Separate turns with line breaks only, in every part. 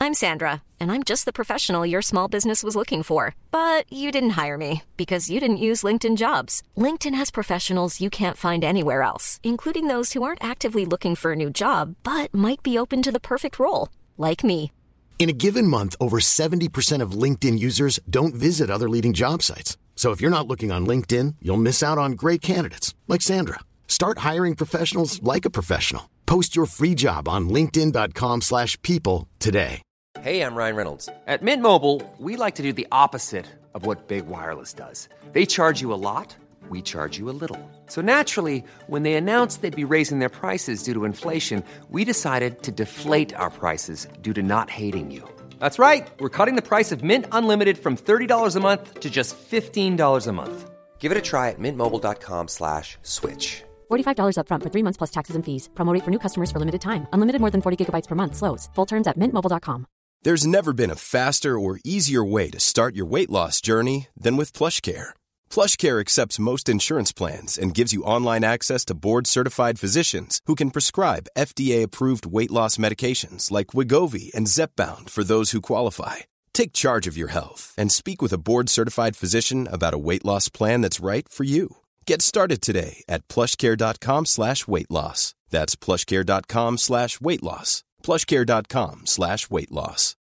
I'm Sandra, and I'm just the professional your small business was looking for. But you didn't hire me because you didn't use LinkedIn Jobs. LinkedIn has professionals you can't find anywhere else, including those who aren't actively looking for a new job, but might be open to the perfect role, like me.
In a given month, over 70% of LinkedIn users don't visit other leading job sites. So if you're not looking on LinkedIn, you'll miss out on great candidates like Sandra. Start hiring professionals like a professional. Post your free job on linkedin.com/people today.
Hey, I'm Ryan Reynolds. At Mint Mobile, we like to do the opposite of what Big Wireless does. They charge you a lot, we charge you a little. So naturally, when they announced they'd be raising their prices due to inflation, we decided to deflate our prices due to not hating you. That's right. We're cutting the price of Mint Unlimited from $30 a month to just $15 a month. Give it a try at mintmobile.com/switch.
$45 up front for 3 months plus taxes and fees. Promo rate for new customers for limited time. Unlimited more than 40 gigabytes per month slows. Full terms at mintmobile.com.
There's never been a faster or easier way to start your weight loss journey than with PlushCare. PlushCare accepts most insurance plans and gives you online access to board-certified physicians who can prescribe FDA-approved weight loss medications like Wegovy and Zepbound for those who qualify. Take charge of your health and speak with a board-certified physician about a weight loss plan that's right for you. Get started today at plushcare.com/weightloss. That's plushcare.com/weightloss. plushcare.com/weightloss.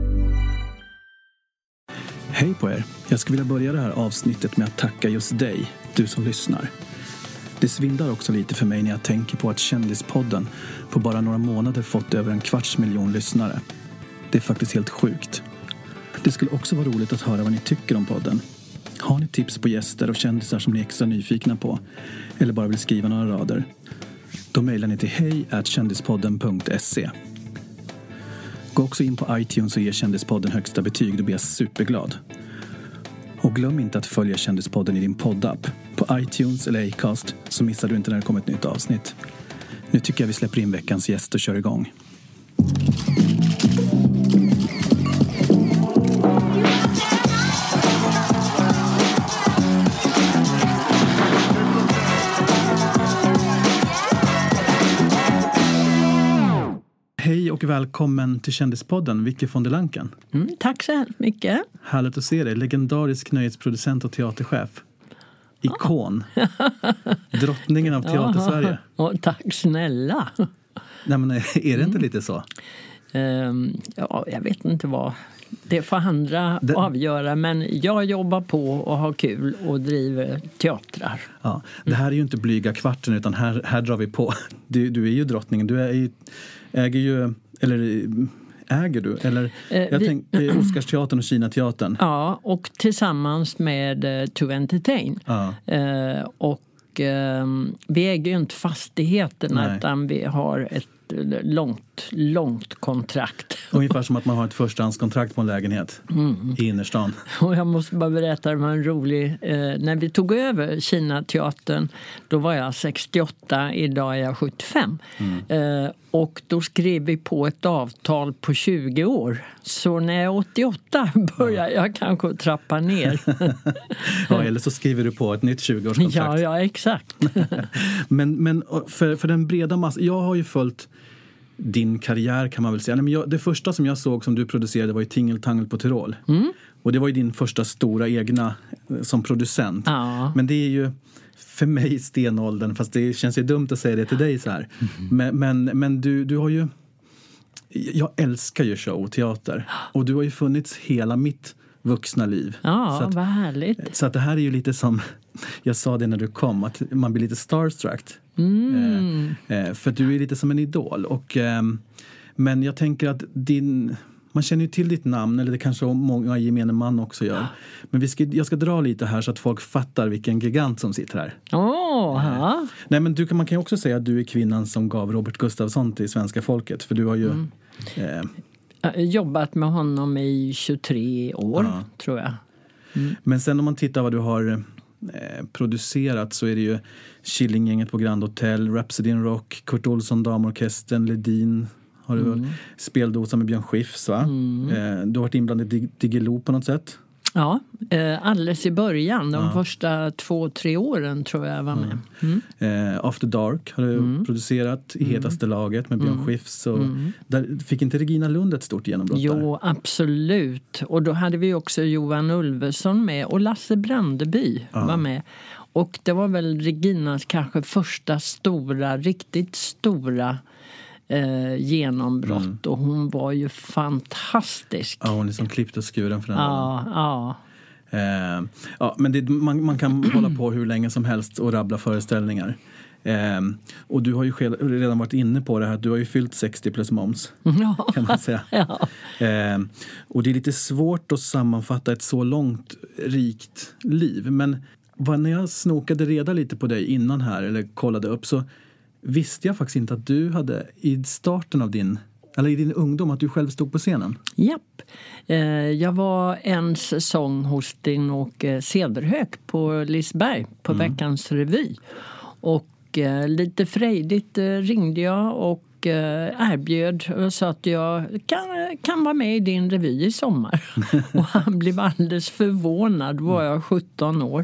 Hej på er. Jag skulle vilja börja det här avsnittet med att tacka just dig, du som lyssnar. Det svindlar också lite för mig när jag tänker på att Kändispodden på bara några månader fått över 250 000 lyssnare. Det är faktiskt helt sjukt. Det skulle också vara roligt att höra vad ni tycker om podden. Har ni tips på gäster och kändisar som ni är extra nyfikna på? Eller bara vill skriva några rader? Då mejlar ni till hej@kändispodden.se. Gå också in på iTunes och ge Kändispodden högsta betyg, då blir jag superglad. Och glöm inte att följa Kändispodden i din poddapp. På iTunes eller Acast så missar du inte när det kommer ett nytt avsnitt. Nu tycker jag vi släpper in veckans gäst och kör igång. Hej och välkommen till Kändispodden, Vicky von der Lanken.
Tack så mycket.
Härligt att se dig. Legendarisk nöjesproducent och teaterchef. Ikon. Drottningen av teatersverige.
Tack snälla.
Nej, men är det inte lite så?
Ja, jag vet inte vad. Det får andra avgöra, men jag jobbar på och har kul och driver teatrar.
Ja, det här är ju inte blyga kvarten, utan här drar vi på. Du är ju drottningen. Du äger du? Eller jag tänker Oscarsteatern och Kinateatern.
Ja, och tillsammans med To Entertain.
Ja.
Vi äger ju inte fastigheterna, utan vi har ett långt kontrakt.
Ungefär som att man har ett förstahandskontrakt på en lägenhet i innerstan.
Och jag måste bara berätta, det var en rolig... när vi tog över Kinateatern, då var jag 68, idag är jag 75. Och då skrev vi på ett avtal på 20 år. Så när jag är 88 börjar jag kanske trappa ner.
Ja, eller så skriver du på ett nytt 20-årskontrakt.
Ja, exakt.
men för den breda massan, jag har ju följt din karriär, kan man väl säga. Nej, men det första som jag såg som du producerade var ju Tingeltangel på Tyrol. Och det var ju din första stora egna som producent.
Ja.
Men det är ju för mig stenåldern, fast det känns ju dumt att säga det till dig så här. Men du har ju... Jag älskar ju show och teater. Och du har ju funnits hela mitt vuxna liv.
Ja,
så att,
vad härligt.
Så att det här är ju lite som... Jag sa det när du kom, att man blir lite starstruck. För du är lite som en idol. Men jag tänker att man känner ju till ditt namn, eller det kanske många gemene man också gör. Men jag ska dra lite här så att folk fattar vilken gigant som sitter här. Nej, men man kan ju också säga att du är kvinnan som gav Robert Gustafsson till svenska folket. För du har ju...
Jag har jobbat med honom i 23 år, tror jag.
Men sen om man tittar vad du har producerat, så är det ju Killinggänget på Grand Hotel, Rhapsody in Rock, Kurt Olsson, Damorkestern, Ledin har du väl, Speldosa med Björn Skifs, va? Du har varit inblandad i Diggiloo på något sätt.
Ja, alldeles i början. De första 2-3 åren tror jag var med.
After Dark har du producerat i hetaste laget med Björn Skifs. Och där fick inte Regina Lund ett stort genombrott?
Jo, absolut. Och då hade vi också Johan Ulveson med och Lasse Brandeby var med. Och det var väl Reginas kanske första riktigt stora genombrott. Och hon var ju fantastisk.
Ja, hon är som klippt och skuren för den.
Ja.
Men man kan hålla på hur länge som helst och rabbla föreställningar. Och du har ju redan varit inne på det här. Du har ju fyllt 60 plus moms, kan man säga. Och det är lite svårt att sammanfatta ett så långt rikt liv. Men när jag snokade reda lite på dig innan här, eller kollade upp, så visste jag faktiskt inte att du hade i starten av i din ungdom, att du själv stod på scenen.
Japp. Jag var en säsong hos Sten-Åke Cederhök på Liseberg på Veckans revy. Och lite frejdigt ringde jag och erbjöd och sa att jag kan vara med i din revy i sommar. Och han blev alldeles förvånad. Då var jag 17 år.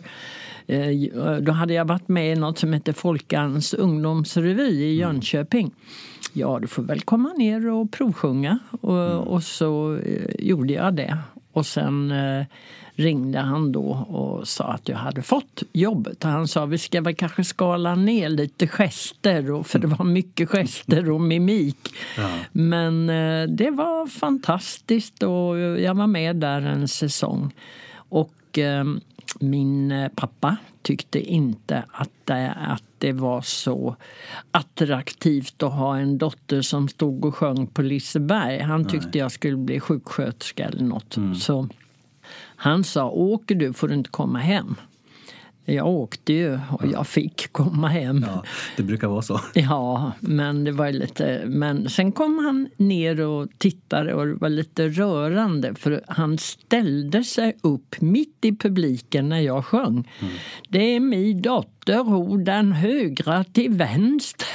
Då hade jag varit med i något som heter Folkans ungdomsrevy i Jönköping. Ja, du får väl komma ner och provsjunga. Och så gjorde jag det. Och sen ringde han då och sa att jag hade fått jobbet. Och han sa, vi ska väl kanske skala ner lite gester. För det var mycket gester och mimik. Ja. Men det var fantastiskt och jag var med där en säsong. Och min pappa tyckte inte att det var så attraktivt att ha en dotter som stod och sjöng på Liseberg. Han tyckte jag skulle bli sjuksköterska eller något. Så han sa, åker du får du inte komma hem. Jag åkte ju och jag fick komma hem.
Ja, det brukar vara så.
Ja, men det var lite... Men sen kom han ner och tittade och det var lite rörande. För han ställde sig upp mitt i publiken när jag sjöng. Det är min dotter, hon den högra till vänster.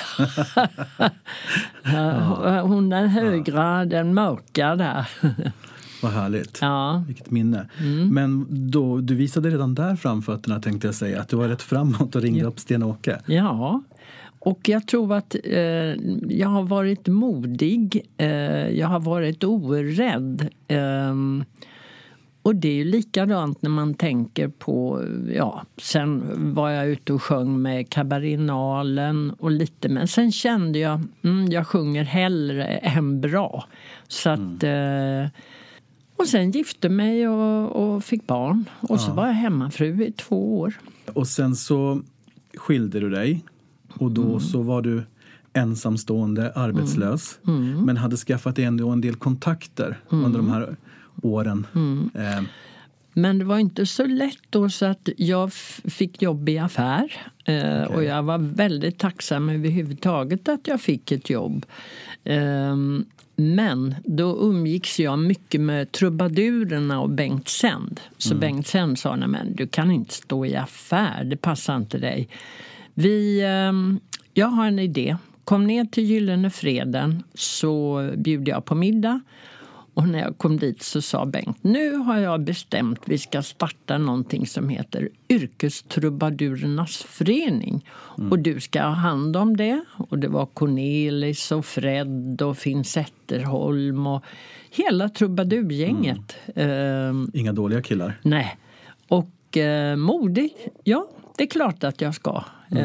Hon den högra, den mörka där.
Vad härligt.
Ja.
Vilket minne. Men då, du visade redan där framfötterna, tänkte jag säga, att du var rätt framåt och ringde upp Sten-Åke.
Ja, och jag tror att jag har varit modig. Jag har varit orädd. Och det är ju likadant när man tänker på, sen var jag ute och sjöng med Kabarinalen och lite, men sen kände jag, jag sjunger hellre än bra. Så att... Och sen gifte mig och fick barn. Och så var jag hemmafru i 2 år. Och
sen så skilde du dig. Och då så var du ensamstående, arbetslös. Men hade skaffat ändå en del kontakter under de här åren.
Men det var inte så lätt då, så att jag fick jobb i affär. Och jag var väldigt tacksam överhuvudtaget att jag fick ett jobb. Men då umgicks jag mycket med trubadurerna och Bengt Sänd. Så Bengt Sänd sa, nej men du kan inte stå i affär, det passar inte dig. Jag har en idé. Kom ner till Gyllene Freden så bjuder jag på middag. Och när jag kom dit så sa Bengt, nu har jag bestämt vi ska starta någonting som heter Yrkestrubadurernas förening. Och du ska ha hand om det. Och det var Cornelis och Fred och Finn Zetterholm och hela trubadurgänget.
Inga dåliga killar.
Nej. Och modigt, ja, det är klart att jag ska.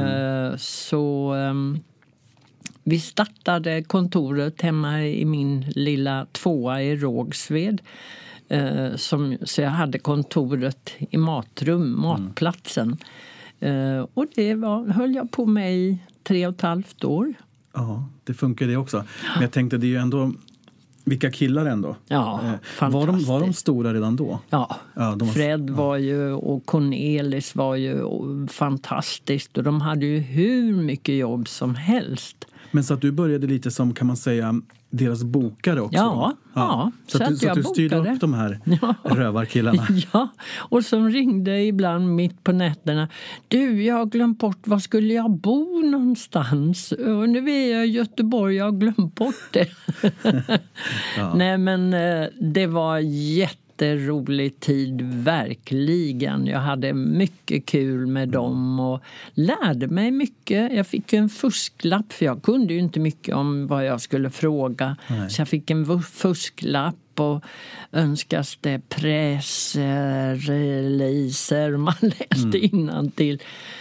Vi startade kontoret hemma i min lilla 2:a i Rågsved. Så jag hade kontoret i matplatsen. Och det höll jag på med i 3,5 år.
Ja, det funkar det också. Men jag tänkte, det är ju ändå... Vilka killar ändå.
Ja, fantastiskt.
Var de stora redan då?
Ja, Fred var ju och Cornelis var ju fantastiskt. Och de hade ju hur mycket jobb som helst.
Men så att du började lite som, kan man säga, deras bokare också?
Ja.
Så att du styrde upp de här rövarkillarna?
Ja, och som ringde ibland mitt på nätterna. Du, jag har glömt bort, var skulle jag bo någonstans? Och nu är jag i Göteborg, jag har glömt bort det. Nej, men det var jätterolig tid, verkligen. Jag hade mycket kul med dem och lärde mig mycket. Jag fick en fusklapp, för jag kunde ju inte mycket om vad jag skulle fråga.
Nej.
Så jag fick en fusklapp och önskas det pressreleaser. Man läste innantill.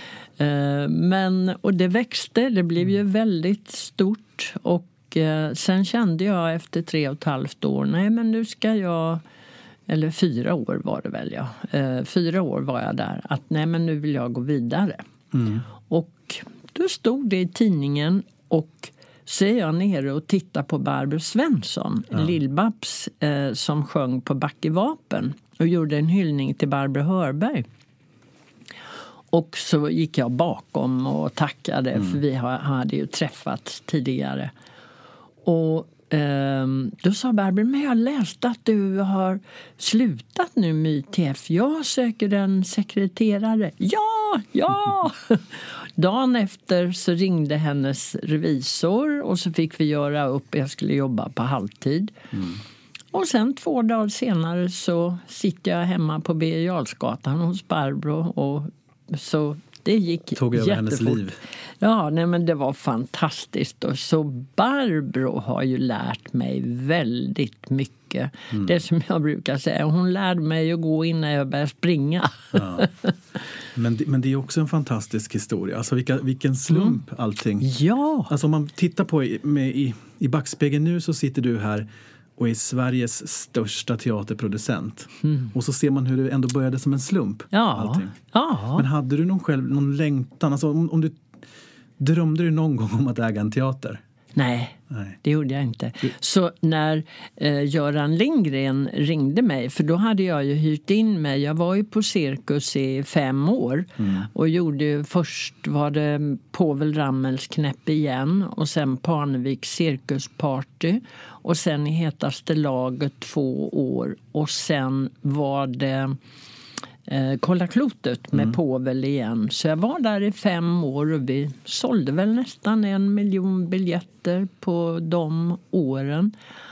Och det växte, det blev ju väldigt stort. Och sen kände jag efter 3,5 år, nej men nu ska jag, eller 4 år var det väl 4 år var jag där, att nej men nu vill jag gå vidare. Och då stod det i tidningen, och så är jag nere och tittar på Barbro Svensson, Lill-Babs, som sjöng på Backevapen och gjorde en hyllning till Barbro Hörberg. Och så gick jag bakom och tackade, för vi hade ju träffats tidigare. Och då sa Barbro, men jag läste att du har slutat nu med ITF. Jag söker en sekreterare. Ja! Dagen efter så ringde hennes revisor och så fick vi göra upp. Jag skulle jobba på halvtid. Och sen 2 dagar senare så sitter jag hemma på Birger Jarlsgatan hos Barbro, och så det gick
tog över hennes
jättefort.
liv.
Ja, nej, men det var fantastiskt. Och så Barbro har ju lärt mig väldigt mycket. Det som jag brukar säga, hon lärde mig att gå innan jag började springa.
Ja. Men det är också en fantastisk historia. Alltså vilken slump allting.
Ja.
Alltså om man tittar på i backspegeln nu, så sitter du här och är Sveriges största teaterproducent. Och så ser man hur det ändå började som en slump. Allting.
Ja.
Men hade du någon längtan? Alltså om du drömde du någon gång om att äga en teater?
Nej, det gjorde jag inte. Så när Göran Lindgren ringde mig, för då hade jag ju hyrt in mig. Jag var ju på cirkus i 5 år och gjorde, först var det Povel Ramels Knäpp igen, och sen Parnevik cirkusparty, och sen i Hetaste laget 2 år, och sen var det Kolla klotet med Povel igen. Så jag var där i 5 år och vi sålde väl nästan 1 miljon biljetter på de åren.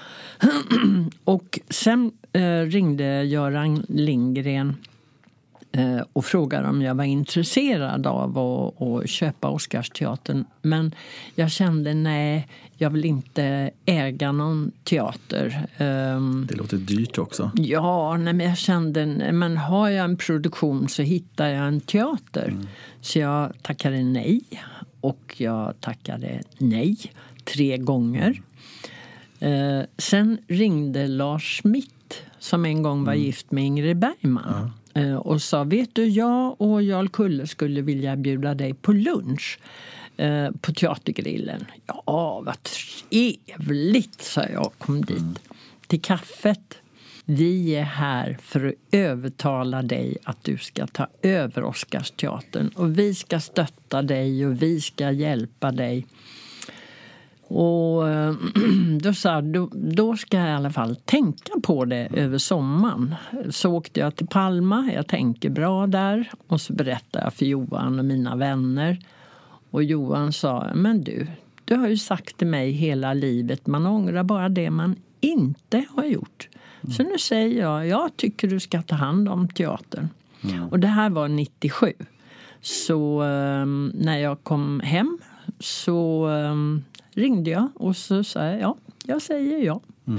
Och sen ringde Göran Lindgren och frågade om jag var intresserad av att köpa Oscarsteatern. Men jag kände, nej, jag vill inte äga någon teater.
Det låter dyrt också.
Ja, nej, men jag kände, men har jag en produktion så hittar jag en teater. Så jag tackade nej, och jag tackade nej 3 gånger. Sen ringde Lars Schmidt, som en gång var gift med Ingrid Bergman. Och sa, vet du, jag och Jarl Kulle skulle vilja bjuda dig på lunch på Teatergrillen. Ja, vad trevligt, sa jag och kom dit. Till kaffet. Vi är här för att övertala dig att du ska ta över Oscarsteatern. Och vi ska stötta dig och vi ska hjälpa dig. Och då sa jag, då ska jag i alla fall tänka på det över sommaren. Så åkte jag till Palma, jag tänker bra där. Och så berättade jag för Johan och mina vänner. Och Johan sa, men du har ju sagt till mig hela livet, man ångrar bara det man inte har gjort. Så nu säger jag tycker du ska ta hand om teatern. Och det här var 97. Så när jag kom hem så ringde jag och så sa jag säger ja.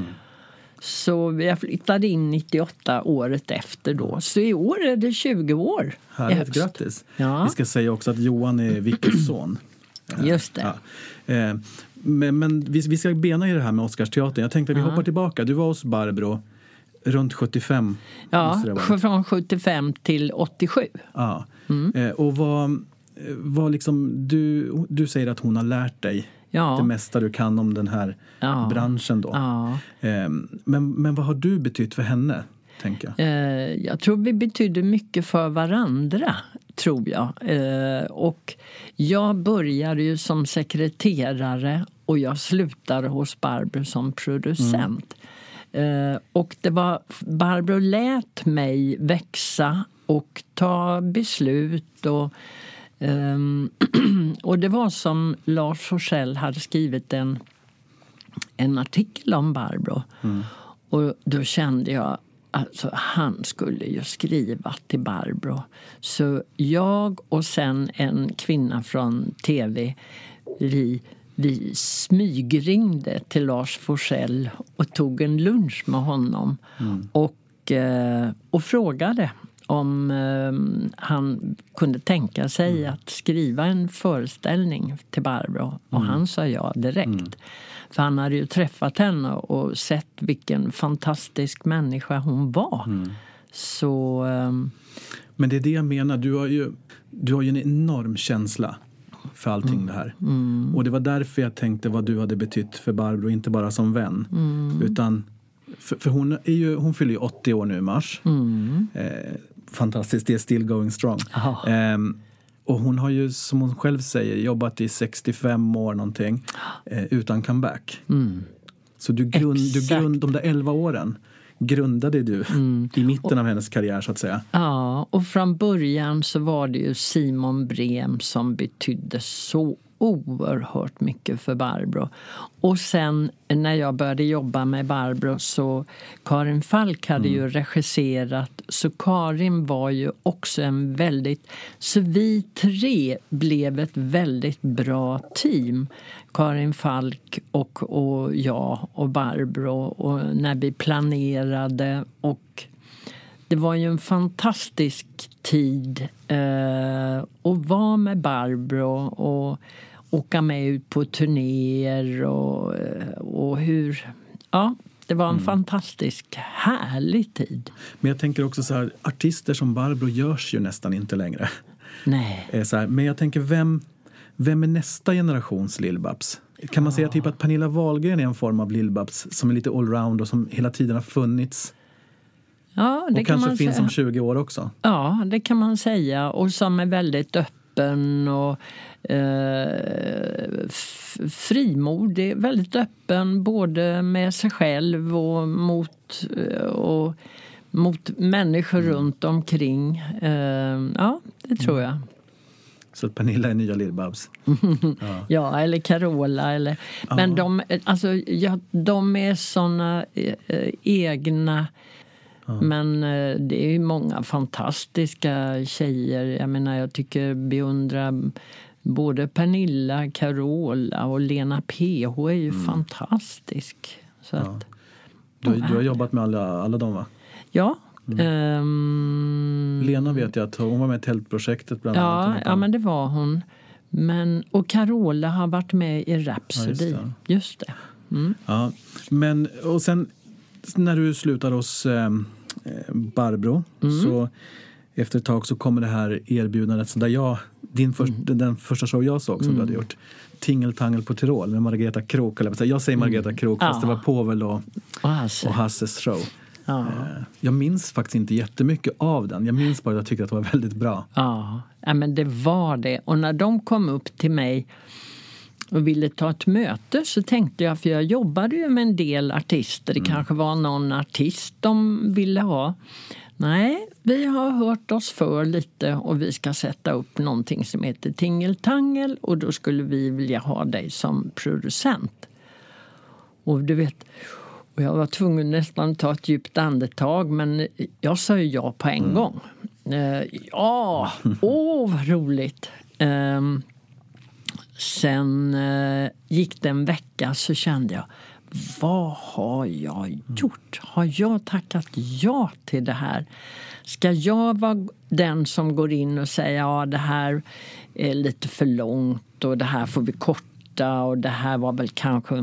Så jag flyttade in 98 året efter då. Så i år är det 20 år.
Härligt, grattis.
Ja.
Vi ska säga också att Johan är Vickys son.
Just det.
Ja. Men vi ska bena i det här med Oscarsteatern. Jag tänkte att vi hoppar tillbaka. Du var hos Barbro runt 75.
Ja, från 75 till 87.
Ja. Och vad liksom, du säger att hon har lärt dig det mesta du kan om den här branschen då.
Ja.
Men vad har du betytt för henne, tänker jag?
Jag tror vi betydde mycket för varandra, tror jag. Och jag började ju som sekreterare och jag slutade hos Barbro som producent. Och det var, Barbro lät mig växa och ta beslut och det var som Lars Forssell hade skrivit en artikel om Barbro. Och då kände jag, alltså han skulle ju skriva till Barbro. Så jag och sen en kvinna från TV, vi smygringde till Lars Forssell och tog en lunch med honom och frågade om han kunde tänka sig att skriva en föreställning till Barbro. Och han sa ja direkt. För han hade ju träffat henne och sett vilken fantastisk människa hon var. Så...
Men det är det jag menar. Du har ju en enorm känsla för allting det här. Och det var därför jag tänkte vad du hade betytt för Barbro, inte bara som vän. Utan, för hon fyller ju 80 år nu i mars. Fantastiskt, det är still going strong. Och hon har ju, som hon själv säger, jobbat i 65 år någonting utan comeback. Så de där 11 åren grundade du i mitten av hennes karriär så att säga.
Ja, och från början så var det ju Simon Brem som betydde så oerhört mycket för Barbro. Och sen när jag började jobba med Barbro så Karin Falk hade ju regisserat, så Karin var ju också en väldigt, så vi tre blev ett väldigt bra team. Karin Falk och jag och Barbro, och när vi planerade, och det var ju en fantastisk tid att vara med Barbro och åka med ut på turnéer och hur... Ja, det var en fantastisk, härlig tid.
Men jag tänker också så här, artister som Barbro görs ju nästan inte längre.
Nej.
Så här, men jag tänker, vem är nästa generations Lill-Babs? Kan man säga typ att Pernilla Wahlgren är en form av Lill-Babs som är lite allround och som hela tiden har funnits?
Ja, det
och
kan
kanske
man
finns
säga.
om 20 år också?
Ja, det kan man säga. Och som är väldigt öppen och frimodig. Väldigt öppen både med sig själv och mot människor runt omkring. Ja, det tror jag.
Så att Pernilla är nya Lill-Babs.
Ja, eller Carola. Eller, men de är såna egna... Men det är ju många fantastiska tjejer. Jag menar, jag tycker beundrar både Pernilla, Carola och Lena PH är ju fantastisk. Så att,
du har jobbat med alla dem, va?
Ja.
Lena vet jag att hon var med i Tältprojektet bland annat.
Ja, men det var hon. Och Carola har varit med i Rhapsody. Ja, just det.
Ja, men och sen när du slutar hos Barbro så efter ett tag så kommer det här erbjudandet så där den första show jag såg som du hade gjort, Tingeltangel på Tyrol med Margareta Krook. Jag säger Margareta Krook fast det var Povel och Hasses show. Ja. Jag minns faktiskt inte jättemycket av den. Jag minns bara att jag tyckte att det var väldigt bra.
Ja, men det var det. Och när de kom upp till mig och ville ta ett möte så tänkte jag, för jag jobbade ju med en del artister. Det kanske var någon artist de ville ha. Nej, vi har hört oss för lite och vi ska sätta upp någonting som heter Tingeltangel och då skulle vi vilja ha dig som producent. Och du vet, och jag var tvungen nästan att ta ett djupt andetag, men jag sa ju ja på en gång. Vad roligt. Sen gick det en vecka så kände jag, vad har jag gjort? Har jag tackat ja till det här? Ska jag vara den som går in och säger ja, det här är lite för långt och det här får vi korta och det här var väl kanske...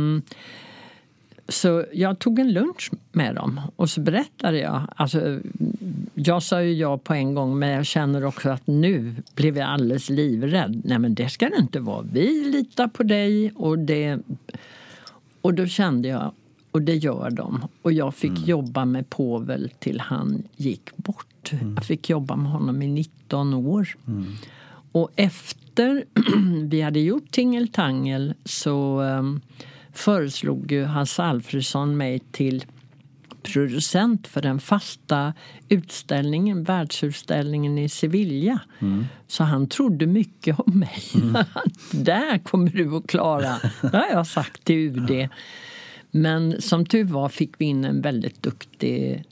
Så jag tog en lunch med dem och så berättade jag. Alltså, jag sa ju ja på en gång, men jag känner också att nu blev jag alldeles livrädd. Nej, men det ska det inte vara. Vi litar på dig och då kände jag, och det gör de. Och jag fick jobba med Povel till han gick bort. Jag fick jobba med honom i 19 år. Och efter vi hade gjort Tingeltangel så... föreslog ju Hasse Alfredson mig till producent för den fasta utställningen, världsutställningen i Sevilla. Så han trodde mycket om mig. Där kommer du att klara. Det har jag sagt till UD. Men som tur var fick vi in en väldigt duktig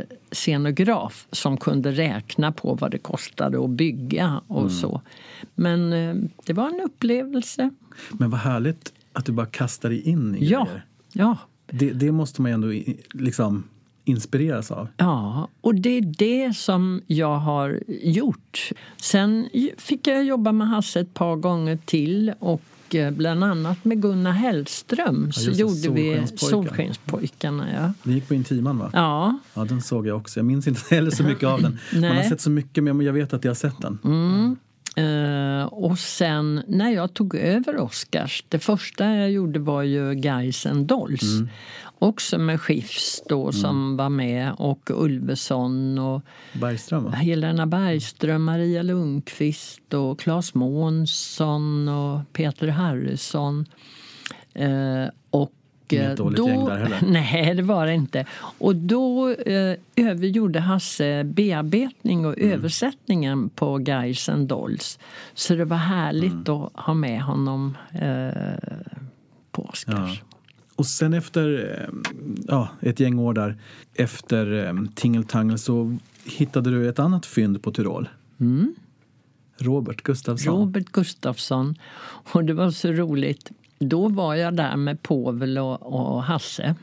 scenograf som kunde räkna på vad det kostade att bygga och så. Men det var en upplevelse.
Men vad härligt att du bara kastar dig in i grejer.
Ja.
Det måste man ju ändå liksom inspireras av.
Ja, och det är det som jag har gjort. Sen fick jag jobba med Hasse ett par gånger till och bland annat med Gunnar Hellström så gjorde vi Solskenspojkarna. Ja.
Det gick på Intiman, va?
Ja.
Ja, den såg jag också. Jag minns inte heller så mycket av den. Man har sett så mycket, men jag vet att jag har sett den.
Och sen när jag tog över Oscars, det första jag gjorde var ju Guys and Dolls. Också med Schiffs då som var med och Ulveson och
Bergström, va?
Helena Bergström, Maria Lundqvist och Claes Månsson och Peter Harrison. Och
inget dåligt gäng där heller.
Nej, det var det inte. Och då övergjorde Hasse bearbetning och översättningen på Guys and Dolls. Så det var härligt att ha med honom på Oscars.
Ja. Och sen efter ett gäng år där, efter Tingeltangel, så hittade du ett annat fynd på Tyrol. Robert Gustafsson. Och det var så roligt. Då var jag där med Povel och Hasse.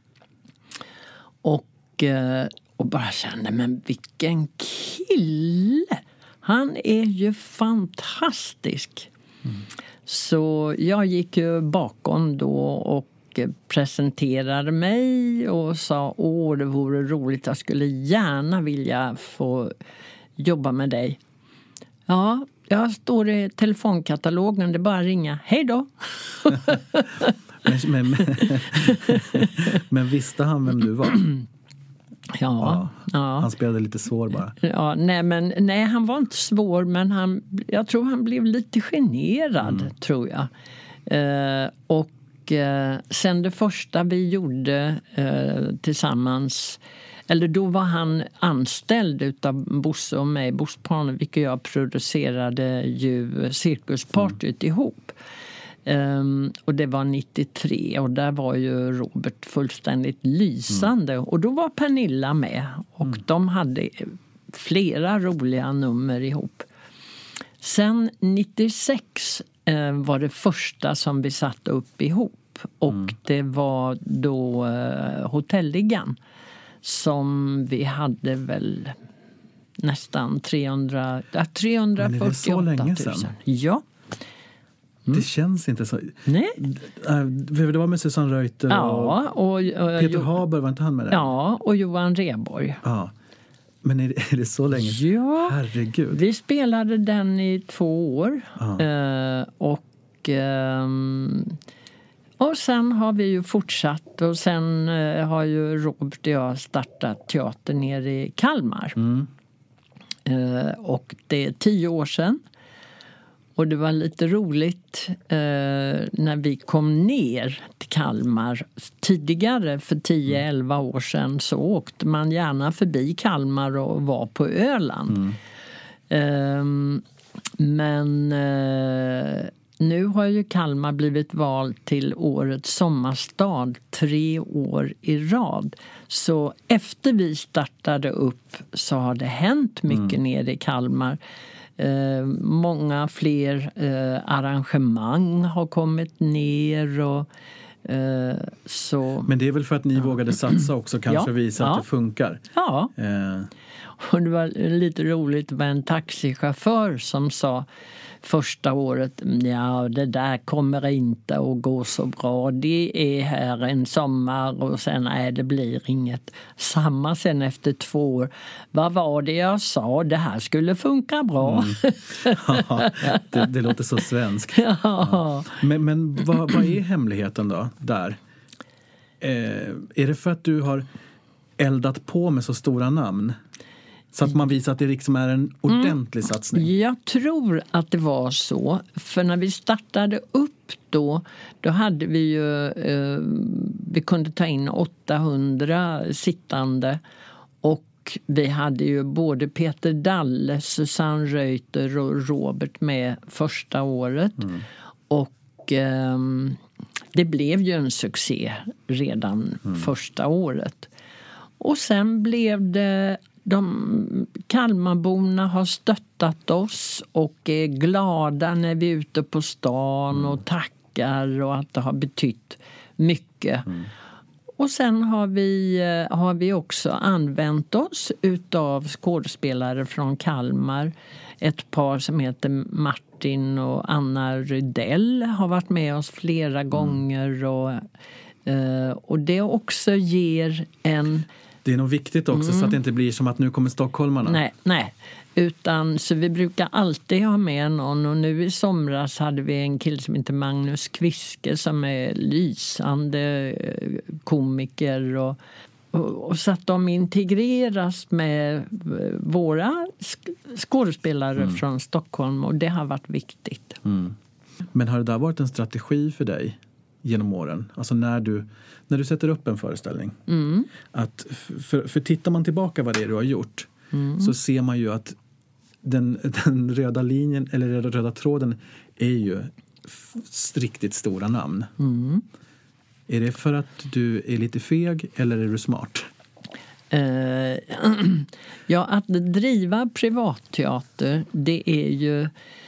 Och bara kände, men vilken kille! Han är ju fantastisk. Så jag gick ju bakom då och presenterade mig och sa, det vore roligt, jag skulle gärna vilja få jobba med dig. Ja, jag står i telefonkatalogen, det är bara att ringa. Hej då! men visste han vem du var?
Ja.
Han spelade lite svår bara.
Ja, nej, han var inte svår, men jag tror han blev lite generad, tror jag. Och sen det första vi gjorde tillsammans, eller då var han anställd utav Bosse och mig, Bosse Parnevik, och jag producerade ju Cirkuspartyt ihop. Och det var 93 och där var ju Robert fullständigt lysande. Och då var Pernilla med och de hade flera roliga nummer ihop. Sen 96 var det första som vi satte upp ihop. Och det var då Hotelligan som vi hade väl nästan 348 000.
Men är det så länge sedan?
Ja.
Det känns inte så.
Nej.
Det var med Susanne Reuter och Peter Haber, var inte han med det?
Ja, och Johan Rheborg.
Ja. Men är det så länge?
Ja.
Herregud.
Vi spelade den i 2 år. Och sen har vi ju fortsatt. Och sen har ju Robert och jag startat teater nere i Kalmar. Och det är 10 år sedan. Och det var lite roligt när vi kom ner till Kalmar. Tidigare, för 10-11 år sedan, så åkte man gärna förbi Kalmar och var på Öland. Men nu har ju Kalmar blivit vald till årets sommarstad 3 år i rad. Så efter vi startade upp så har det hänt mycket nere i Kalmar. Många fler arrangemang har kommit ner och så.
Men det är väl för att ni vågade satsa också, kanske visa att det funkar.
Ja. Och det var lite roligt med en taxichaufför som sa första året, det där kommer inte att gå så bra. Det är här en sommar och sen det blir inget. Samma sen efter 2 år. Vad var det jag sa? Det här skulle funka bra.
Ja, det låter så svenskt. Ja. Men vad är hemligheten då där? Är det för att du har eldat på med så stora namn? Så att man visar att det liksom är en ordentlig satsning.
Jag tror att det var så. För när vi startade upp då hade vi ju, vi kunde ta in 800 sittande. Och vi hade ju både Peter Dalle, Susanne Reuter och Robert med första året. Och det blev ju en succé redan första året. Och sen blev det... Kalmarborna har stöttat oss och är glada när vi är ute på stan och tackar och att det har betytt mycket. Och sen har vi också använt oss utav skådespelare från Kalmar. Ett par som heter Martin och Anna Rydell har varit med oss flera gånger. Och det också ger en...
Det är nog viktigt också så att det inte blir som att nu kommer stockholmarna.
Nej. Utan så vi brukar alltid ha med någon. Och nu i somras hade vi en kille som heter Magnus Kviske som är lysande komiker. Och så att de integreras med våra skådespelare från Stockholm. Och det har varit viktigt.
Men har det där varit en strategi för dig genom åren? Alltså när du sätter upp en föreställning. Att för tittar man tillbaka vad det är du har gjort så ser man ju att den röda linjen eller den röda tråden är ju riktigt stora namn. Är det för att du är lite feg eller är du smart?
Ja, att driva privatteater, det är ju...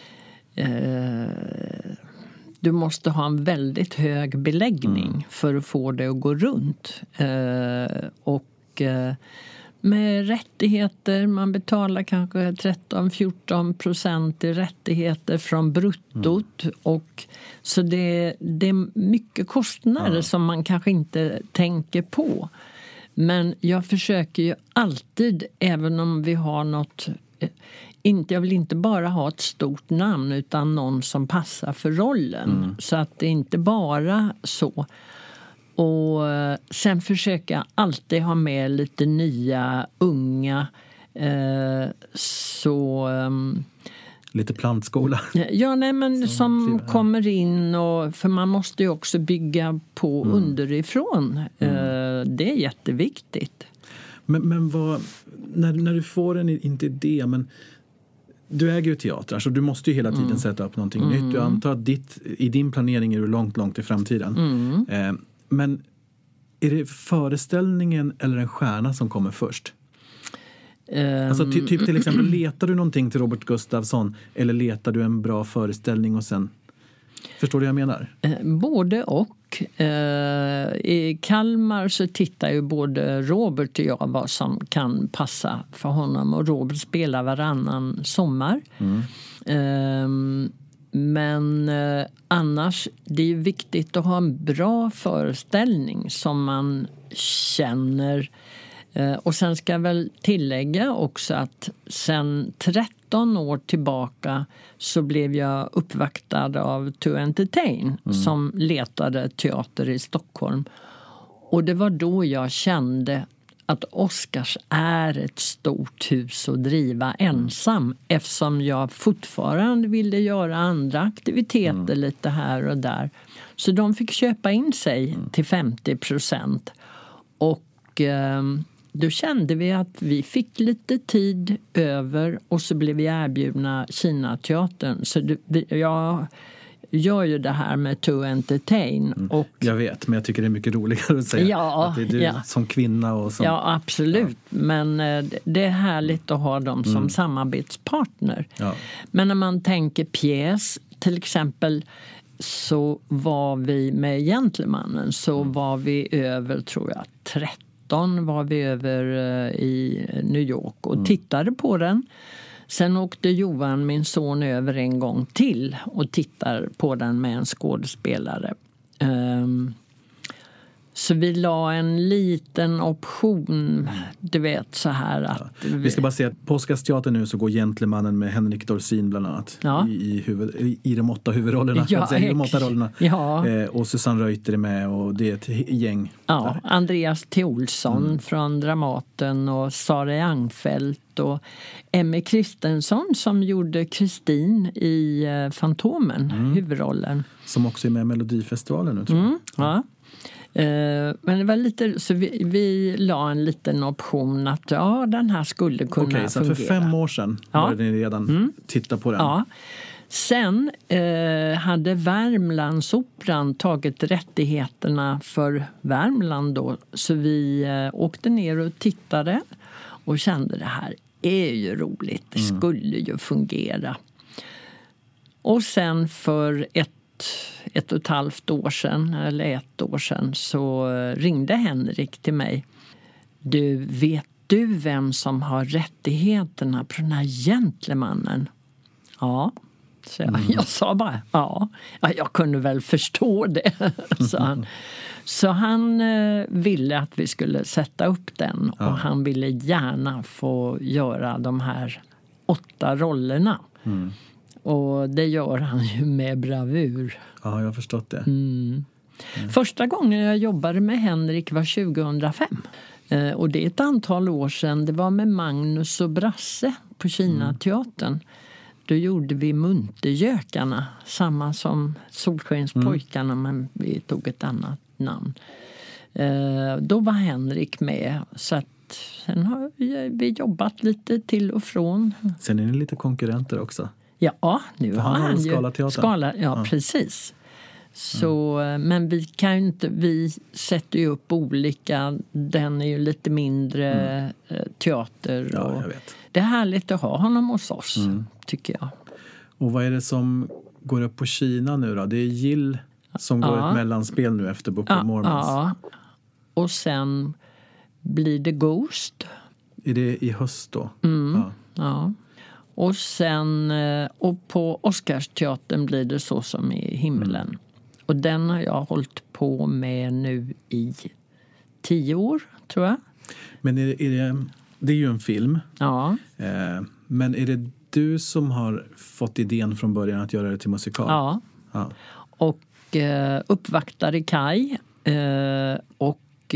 Du måste ha en väldigt hög beläggning för att få det att gå runt. Och med rättigheter, man betalar kanske 13-14% i rättigheter från bruttot. Och, så det är mycket kostnader som man kanske inte tänker på. Men jag försöker ju alltid, även om vi har något... Jag vill inte bara ha ett stort namn utan någon som passar för rollen. Så att det inte bara så. Och sen försöker jag alltid ha med lite nya, unga.
Lite plantskola.
Ja, nej, men som kommer in. För man måste ju också bygga på underifrån. Det är jätteviktigt.
Men vad, när du får inte idé, men du äger ju teater, så du måste ju hela tiden sätta upp någonting nytt. Du antar att i din planering är du långt i framtiden. Men är det föreställningen eller en stjärna som kommer först? Alltså typ till exempel, letar du någonting till Robert Gustafsson eller letar du en bra föreställning och sen... Förstår du vad jag menar?
Både och. I Kalmar så tittar ju både Robert och jag vad som kan passa för honom. Och Robert spelar varannan sommar. Men annars, det är ju viktigt att ha en bra föreställning som man känner. Och sen ska jag väl tillägga också att sen 13 år tillbaka så blev jag uppvaktad av To Entertain som letade teater i Stockholm. Och det var då jag kände att Oscars är ett stort hus att driva ensam, eftersom jag fortfarande ville göra andra aktiviteter lite här och där. Så de fick köpa in sig till 50%. Och då kände vi att vi fick lite tid över och så blev vi erbjudna Kinateatern. Så jag gör ju det här med To Entertain. Och,
jag vet, men jag tycker det är mycket roligare att säga att det är du som kvinna. Och som,
ja, absolut. Ja. Men det är härligt att ha dem som samarbetspartner. Ja. Men när man tänker pjäs, till exempel, så var vi med Gentlemannen så var vi över, tror jag, 13 var vi över i New York och tittade på den. Sen åkte Johan, min son, över en gång till och tittar på den med en skådespelare. Så vi la en liten option, du vet, så här att...
Ja. Vi ska bara säga att på Oscarsteatern nu så går Gentlemannen med Henrik Dorsin bland annat i de 8 huvudrollerna. De 8 rollerna. Ja. Och Susanne Reuter är med och det är ett gäng.
Ja, Andreas T. Olsson från Dramaten och Sara Youngfeldt och Emmy Kristensson som gjorde Kristin i Fantomen, huvudrollen.
Som också är med i Melodifestivalen nu, tror jag.
Ja. Men det var lite, så vi la en liten option att den här skulle kunna fungera.
Så för 5 år sedan började ni redan titta på den.
Ja. Sen hade Värmlandsoperan tagit rättigheterna för Värmland då. Så vi åkte ner och tittade och kände det här är ju roligt. Det skulle ju fungera. Och sen för ett och ett halvt år sedan, eller ett år sedan, så ringde Henrik till mig. Vet du vem som har rättigheterna på den här gentlemannen? Ja, så jag sa bara ja, jag kunde väl förstå det, sa han. Så han ville att vi skulle sätta upp den och han ville gärna få göra de här 8 rollerna. Och det gör han ju med bravur.
Ja, jag har förstått det.
Första gången jag jobbade med Henrik var 2005. Och det är ett antal år sedan. Det var med Magnus och Brasse på Kinateatern. Då gjorde vi Muntergökarna. Samma som Solskenspojkarna, men vi tog ett annat namn. Då var Henrik med. Så att sen har vi jobbat lite till och från.
Sen är ni lite konkurrenter också.
Ja, nu har han ju
Skala-teatern.
Ja, precis. Så, men vi kan ju inte, vi sätter ju upp olika, den är ju lite mindre teater.
Ja,
och
jag vet.
Det är härligt att ha honom hos oss, tycker jag.
Och vad är det som går upp på Kina nu då? Det är Gill som går ett mellanspel nu efter Book of Mormons. Ja,
och sen blir det Ghost.
Är det i höst då?
Ja. Och sen, och på Oscarsteatern blir det Så som i himlen. Och den har jag hållit på med nu i 10 år, tror jag.
Men det är ju en film.
Ja.
Men är det du som har fått idén från början att göra det till musikal?
Ja. Och uppvaktade Kai. Och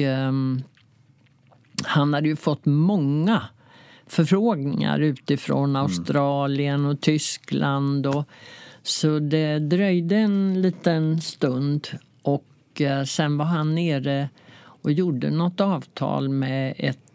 han hade ju fått många förfrågningar utifrån Australien och Tyskland. Så det dröjde en liten stund. Och sen var han nere och gjorde något avtal med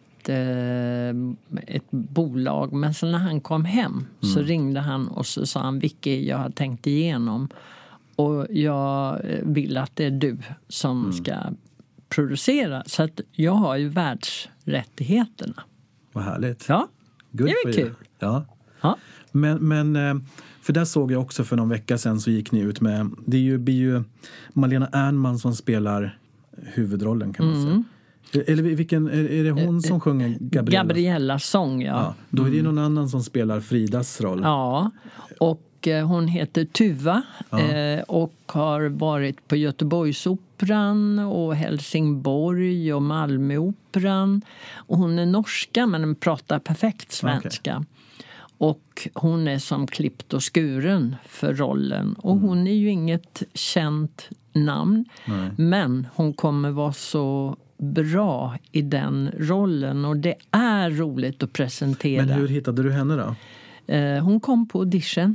ett bolag. Men sen när han kom hem så ringde han och så sa han: Vicky, jag har tänkt igenom. Och jag vill att det är du som ska producera. Så att jag har ju världsrättigheterna.
Vad härligt.
Ja,
Good
det är kul.
Ja.
Ja.
Men för där såg jag också för någon vecka sedan så gick ni ut med, det blir ju Malena Ernman som spelar huvudrollen, kan man säga. Eller vilken, är det hon som sjunger
Gabriellas sång, ja.
Då är det någon annan som spelar Fridas roll.
Ja, och hon heter Tuva och har varit på Göteborgsoperan och Helsingborg och Malmöoperan. Och hon är norska men pratar perfekt svenska. Okay. Och hon är som klippt och skuren för rollen. Och hon är ju inget känt namn. Nej. Men hon kommer vara så bra i den rollen. Och det är roligt att presentera.
Men hur hittade du henne då?
Hon kom på audition.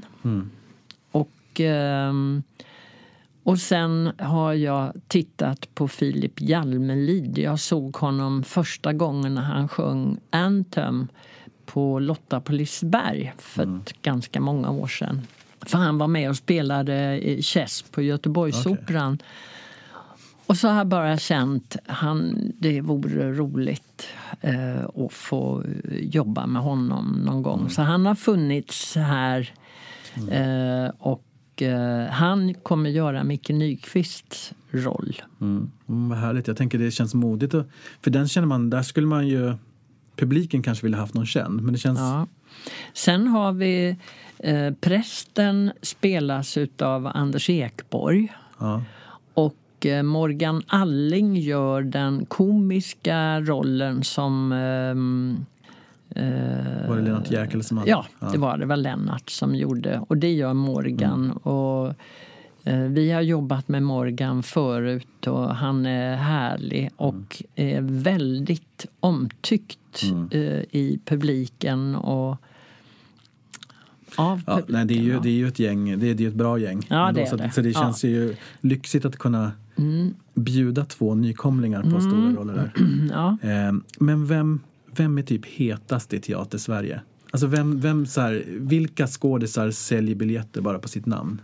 Och sen har jag tittat på Filip Jalmelid. Jag såg honom första gången när han sjöng Anthem på Lotta på Liseberg för ganska många år sedan. För han var med och spelade Chess på Göteborgsoperan. Okay. Och så har jag bara känt det vore roligt att få jobba med honom någon gång. Så han har funnits här och han kommer göra Micke Nyqvists roll.
Vad härligt. Jag tänker det känns modigt. För den känner man, där skulle man ju, publiken kanske ville haft någon känd. Men det känns...
Ja. Sen har vi prästen spelas utav Anders Ekborg.
Ja.
Och Morgan Alling gör den komiska rollen som...
var det Lennart Jäkel som hade?
Ja, det var det. Var Lennart som gjorde. Och det gör Morgan. Och vi har jobbat med Morgan förut och han är härlig och är väldigt omtyckt i publiken och av publiken.
Nej, det är ju ett gäng, det är ett bra gäng.
Ja, det är det.
Så det känns ju lyxigt att kunna bjuda 2 nykomlingar på stora roller där.
Ja.
Men vem är typ hetast i teater Sverige? Alltså vem så här, vilka skådisar säljer biljetter bara på sitt namn?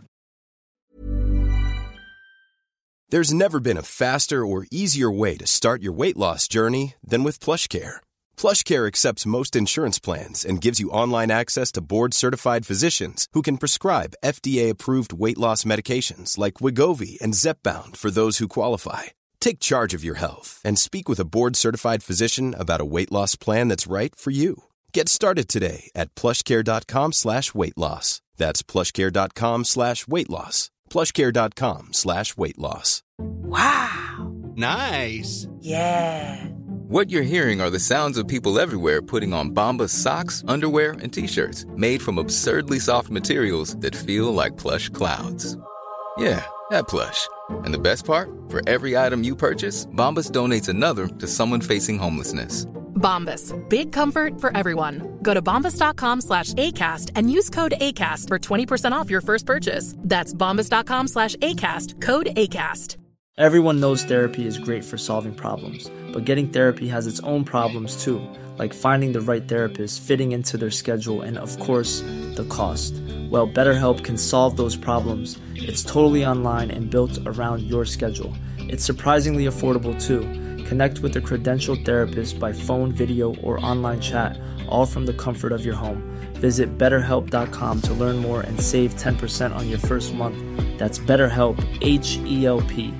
There's never been a faster or easier way to start your weight loss journey than with PlushCare. PlushCare accepts most insurance plans and gives you online access to board-certified physicians who can prescribe FDA-approved weight loss medications like Wegovy and Zepbound for those who qualify. Take charge of your health and speak with a board-certified physician about a weight loss plan that's right for you. Get started today at plushcare.com/weightloss. That's plushcare.com/weightloss. plushcare.com/weightloss.
Wow.
Nice.
Yeah.
What you're hearing are the sounds of people everywhere putting on Bombas socks, underwear, and T-shirts made from absurdly soft materials that feel like plush clouds. Yeah, that plush. And the best part? For every item you purchase, Bombas donates another to someone facing homelessness.
Bombas. Big comfort for everyone. Go to bombas.com/ACAST and use code ACAST for 20% off your first purchase. That's bombas.com/ACAST. Code ACAST.
Everyone knows therapy is great for solving problems, but getting therapy has its own problems too, like finding the right therapist, fitting into their schedule, and of course, the cost. Well, BetterHelp can solve those problems. It's totally online and built around your schedule. It's surprisingly affordable too. Connect with a credentialed therapist by phone, video, or online chat, all from the comfort of your home. Visit BetterHelp.com to learn more and save 10% on your first month. That's BetterHelp, H-E-L-P.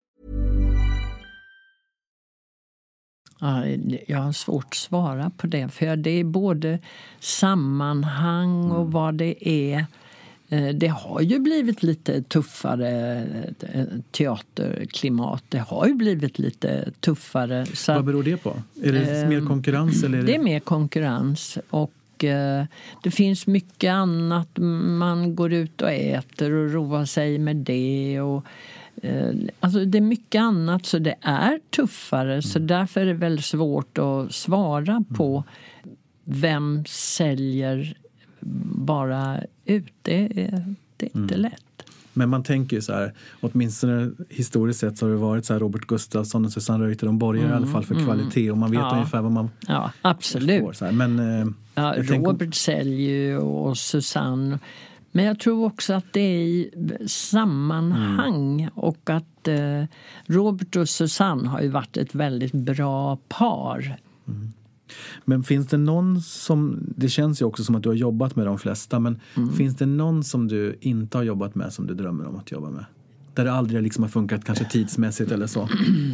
Ja, jag har svårt att svara på det, för det är både sammanhang och vad det är. Det har ju blivit lite tuffare teaterklimat. Det har ju blivit lite tuffare. Så
vad beror det på? Är det mer konkurrens? Eller
det är mer konkurrens, och det finns mycket annat. Man går ut och äter och roar sig med det, och alltså det är mycket annat, så det är tuffare. Så därför är det väldigt svårt att svara på vem säljer bara ut. Det är inte lätt.
Men man tänker ju så här, åtminstone historiskt sett så har det varit så här, Robert Gustafsson och Susanne Reuter, de borgar i alla fall för kvalitet, och man vet ungefär vad man
absolut
får. Så här. Men,
Robert säljer ju, och Susanne. Men jag tror också att det är i sammanhang, och att Robert och Susanne har ju varit ett väldigt bra par.
Men finns det någon som, det känns ju också som att du har jobbat med de flesta, men finns det någon som du inte har jobbat med som du drömmer om att jobba med? Där det aldrig liksom har funkat, kanske tidsmässigt eller så?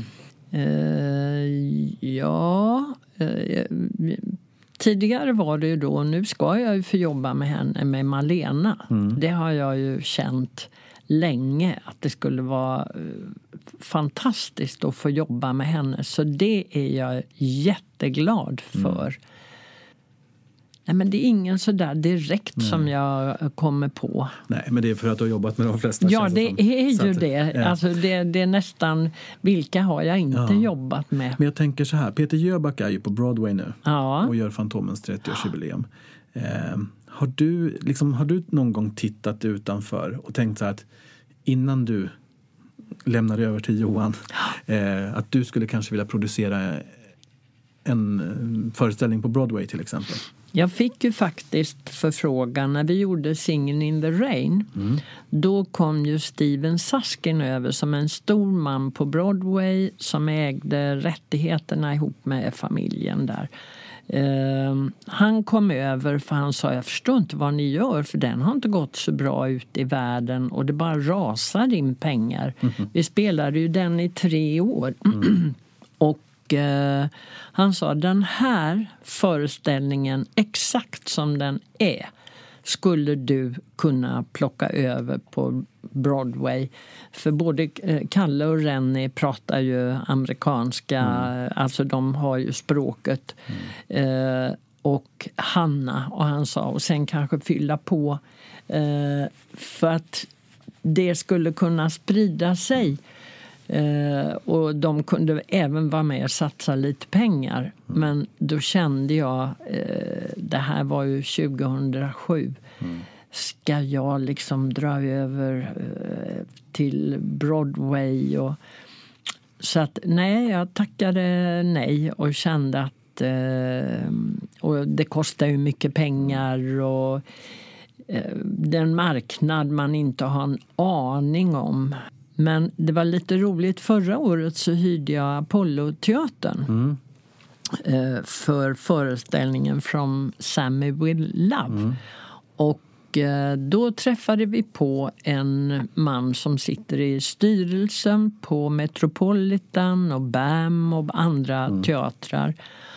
Tidigare var det ju då, nu ska jag ju få jobba med henne, med Malena. Det har jag ju känt länge, att det skulle vara fantastiskt att få jobba med henne. Så det är jag jätteglad för. Nej, men det är ingen så där direkt som jag kommer på.
Nej, men det är för att du har jobbat med de flesta.
Ja, det är ju det. Ja. Alltså det är nästan, vilka har jag inte jobbat med?
Men jag tänker så här, Peter Jöback är ju på Broadway nu och gör Fantomens 30-årsjubileum. Har du någon gång tittat utanför och tänkt så här att innan du lämnar över till Johan, att du skulle kanske vilja producera en föreställning på Broadway till exempel?
Jag fick ju faktiskt förfrågan när vi gjorde Singin' in the Rain. Då kom ju Steven Suskin över som en stor man på Broadway som ägde rättigheterna ihop med familjen där. Han kom över för han sa, jag förstår inte vad ni gör, för den har inte gått så bra ut i världen och det bara rasar in pengar. Vi spelade ju den i 3 år. Och han sa, den här föreställningen exakt som den är skulle du kunna plocka över på Broadway. För både Kalle och Rennie pratar ju amerikanska, alltså de har ju språket. Och Hanna, och han sa, och sen kanske fylla på för att det skulle kunna sprida sig. Och de kunde även vara med och satsa lite pengar. Men då kände jag, det här var ju 2007. Ska jag liksom dra över till Broadway? Så att nej, jag tackade nej och kände att och det kostar ju mycket pengar och den marknad man inte har en aning om. Men det var lite roligt. Förra året så hyrde jag Apollo-teatern för föreställningen From Sammy With Love. Och då träffade vi på en man som sitter i styrelsen på Metropolitan och BAM och andra teatrar.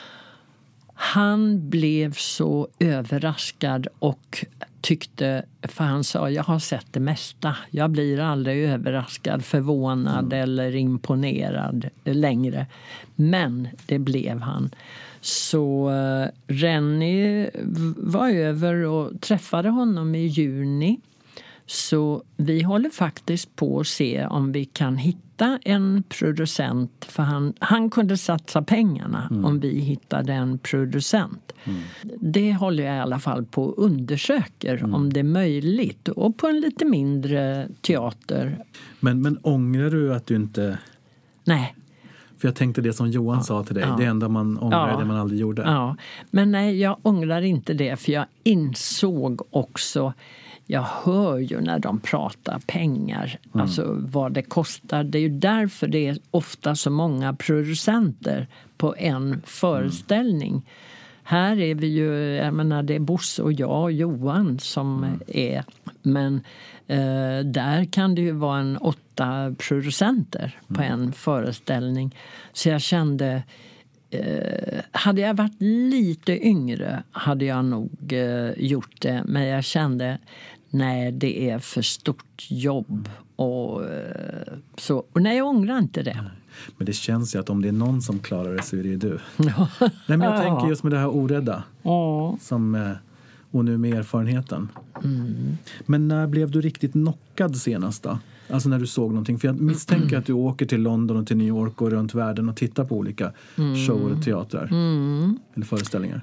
Han blev så överraskad och tyckte, för han sa, jag har sett det mesta. Jag blir aldrig överraskad, förvånad eller imponerad längre. Men det blev han. Så Rennie var över och träffade honom i juni. Så vi håller faktiskt på att se om vi kan hitta en producent. För han kunde satsa pengarna om vi hittade en producent. Det håller jag i alla fall på att undersöka om det är möjligt. Och på en lite mindre teater.
Men ångrar du att du inte...
Nej.
För jag tänkte det som Johan sa till dig. Det enda man ångrar är det man aldrig gjorde.
Ja, men nej, jag ångrar inte det. För jag insåg också... Jag hör ju när de pratar pengar, alltså vad det kostar. Det är ju därför det är ofta så många producenter på en föreställning. Här är vi ju, jag menar, det är Bosse och jag och Johan som är. Men där kan det ju vara 8 producenter på en föreställning. Så jag kände... hade jag varit lite yngre hade jag nog gjort det. Men jag kände, nej, det är för stort jobb. Och så. Och nej, jag ångrar inte det.
Men det känns ju att om det är någon som klarar det så är det ju du. Nej, men jag tänker just med det här orädda. Som, och nu med erfarenheten. Men när blev du riktigt knockad senast då? Alltså när du såg någonting. För jag misstänker att du åker till London och till New York och runt världen och tittar på olika shower och teatrar. Eller föreställningar.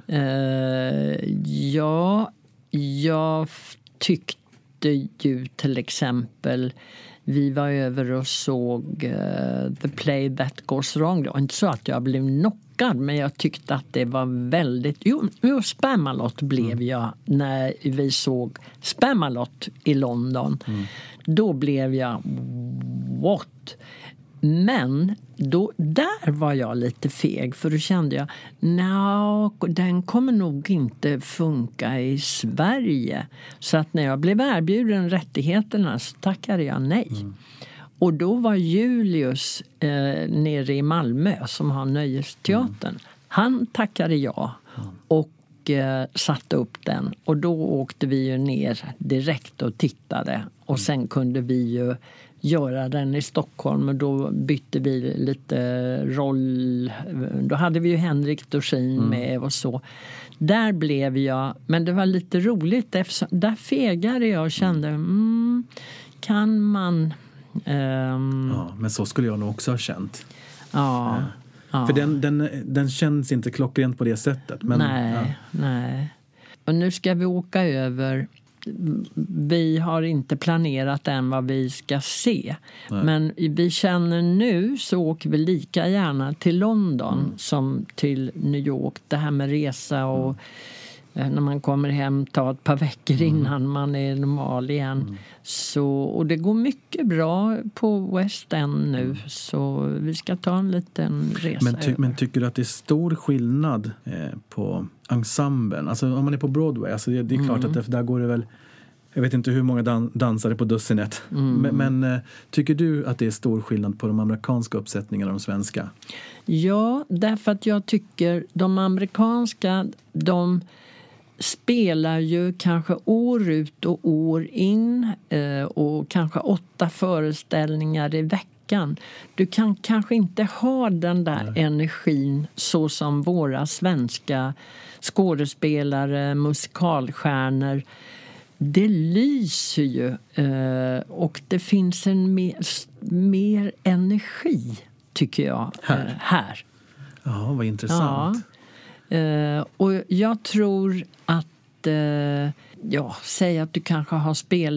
Ja, jag tyckte ju till exempel... Vi var över och såg The Play That Goes Wrong. Det var inte så att jag blev knockad, men jag tyckte att det var väldigt... Jo, Spamalot blev jag när vi såg Spamalot i London. Då blev jag... What? Men där var jag lite feg, för då kände jag den kommer nog inte funka i Sverige. Så att när jag blev erbjuden rättigheterna så tackade jag nej. Och då var Julius nere i Malmö som har Nöjesteatern. Han tackade ja och satte upp den. Och då åkte vi ju ner direkt och tittade. Och sen kunde vi ju göra den i Stockholm, och då bytte vi lite roll. Då hade vi ju Henrik Dorsin med och så. Där blev jag, men det var lite roligt eftersom där fegade jag och kände kan man
ja, men så skulle jag nog också ha känt.
Ja.
För den känns inte klockrent på det sättet. Men,
nej. Och nu ska vi åka över. Vi har inte planerat än vad vi ska se. Nej. Men vi känner nu så åker vi lika gärna till London som till New York. Det här med resa och när man kommer hem ta ett par veckor innan man är normal igen. Så, och det går mycket bra på West End nu. Så vi ska ta en liten resa.
Men tycker du att det är stor skillnad på ensemblen? Alltså om man är på Broadway, alltså det är klart att där går det väl... Jag vet inte hur många dansare på dussinet. Men tycker du att det är stor skillnad på de amerikanska uppsättningarna och de svenska?
Ja, därför att jag tycker de amerikanska, de spelar ju kanske år ut och år in och kanske 8 föreställningar i veckan. Du kan kanske inte ha den där energin så som våra svenska skådespelare, musikalstjärnor. Det lyser ju och det finns en mer energi, tycker jag, här.
Ja, vad intressant.
Ja. Och jag tror att säg att du kanske har spelat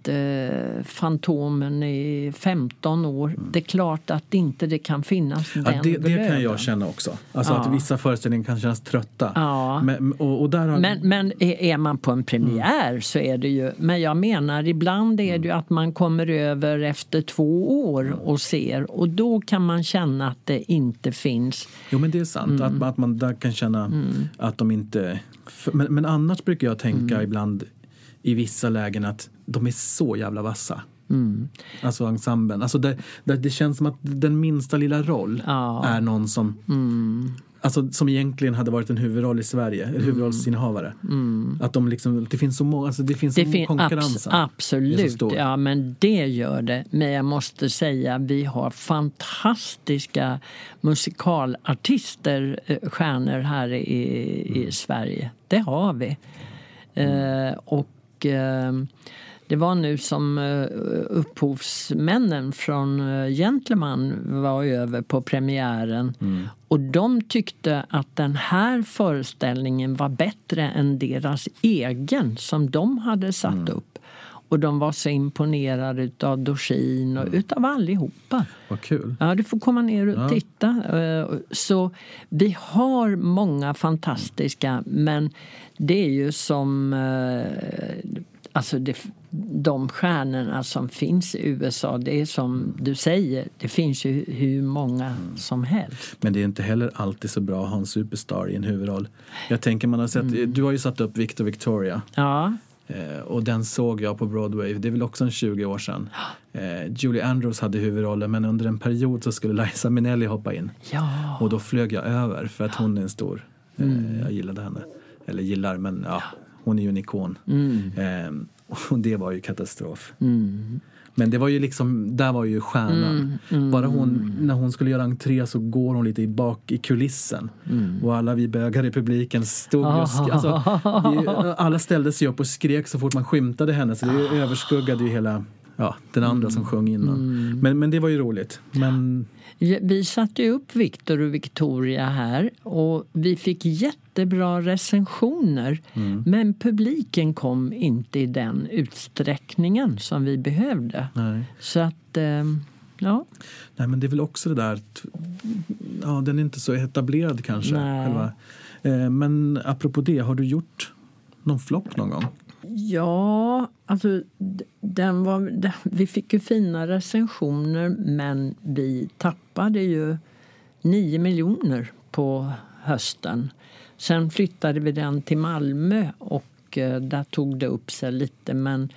Fantomen i 15 år. Det är klart att inte det kan finnas den
det kan jag känna också. Alltså att vissa föreställningar kan kännas trötta.
Ja. Men är man på en premiär så är det ju... Men jag menar, ibland är det ju att man kommer över efter 2 år och ser. Och då kan man känna att det inte finns...
Jo, men det är sant. Att man där kan känna att de inte... Men annars brukar jag tänka ibland i vissa lägen att de är så jävla vassa. Alltså ensemblen. Alltså det känns som att den minsta lilla roll är någon som... Alltså som egentligen hade varit en huvudroll i Sverige, eller huvudrollsinnehavare. Att de liksom, det finns så många, alltså det finns så konkurrensen.
Absolut, ja, men det gör det. Men jag måste säga, vi har fantastiska musikalartister, stjärnor här i Sverige. Det har vi. Det var nu som upphovsmännen från Gentleman var över på premiären. Och de tyckte att den här föreställningen var bättre än deras egen som de hade satt upp. Och de var så imponerade utav Dorsin och utav allihopa.
Vad kul.
Ja, du får komma ner och titta. Så vi har många fantastiska, men det är ju som... Alltså de stjärnorna som finns i USA, det är som du säger, det finns ju hur många som helst.
Men det är inte heller alltid så bra att ha en superstar i en huvudroll. Jag tänker, man har sett, du har ju satt upp Victor Victoria.
Ja.
Och den såg jag på Broadway, det är väl också en 20 år sedan. Julie Andrews hade huvudrollen, men under en period så skulle Liza Minnelli hoppa in.
Ja.
Och då flög jag över för att hon är en stor, jag gillade henne. Eller gillar, men ja, hon är ju en ikon. Och det var ju katastrof. Men det var ju liksom, där var ju stjärnan. Bara hon, när hon skulle göra entré så går hon lite bak i kulissen. Och alla vi bögar i publiken stod alla ställde sig upp och skrek så fort man skymtade henne. Så det överskuggade ju hela den andra som sjöng innan. Men det var ju roligt. Men...
Vi satte ju upp Victor och Victoria här och vi fick jättebra recensioner. Men publiken kom inte i den utsträckningen som vi behövde.
Nej.
Så att,
Nej, men det är väl också det där, den är inte så etablerad kanske. Själva. Men apropå det, har du gjort någon flopp någon gång?
Ja, alltså vi fick ju fina recensioner, men vi tappade ju 9 miljoner på hösten. Sen flyttade vi den till Malmö och där tog det upp sig lite, men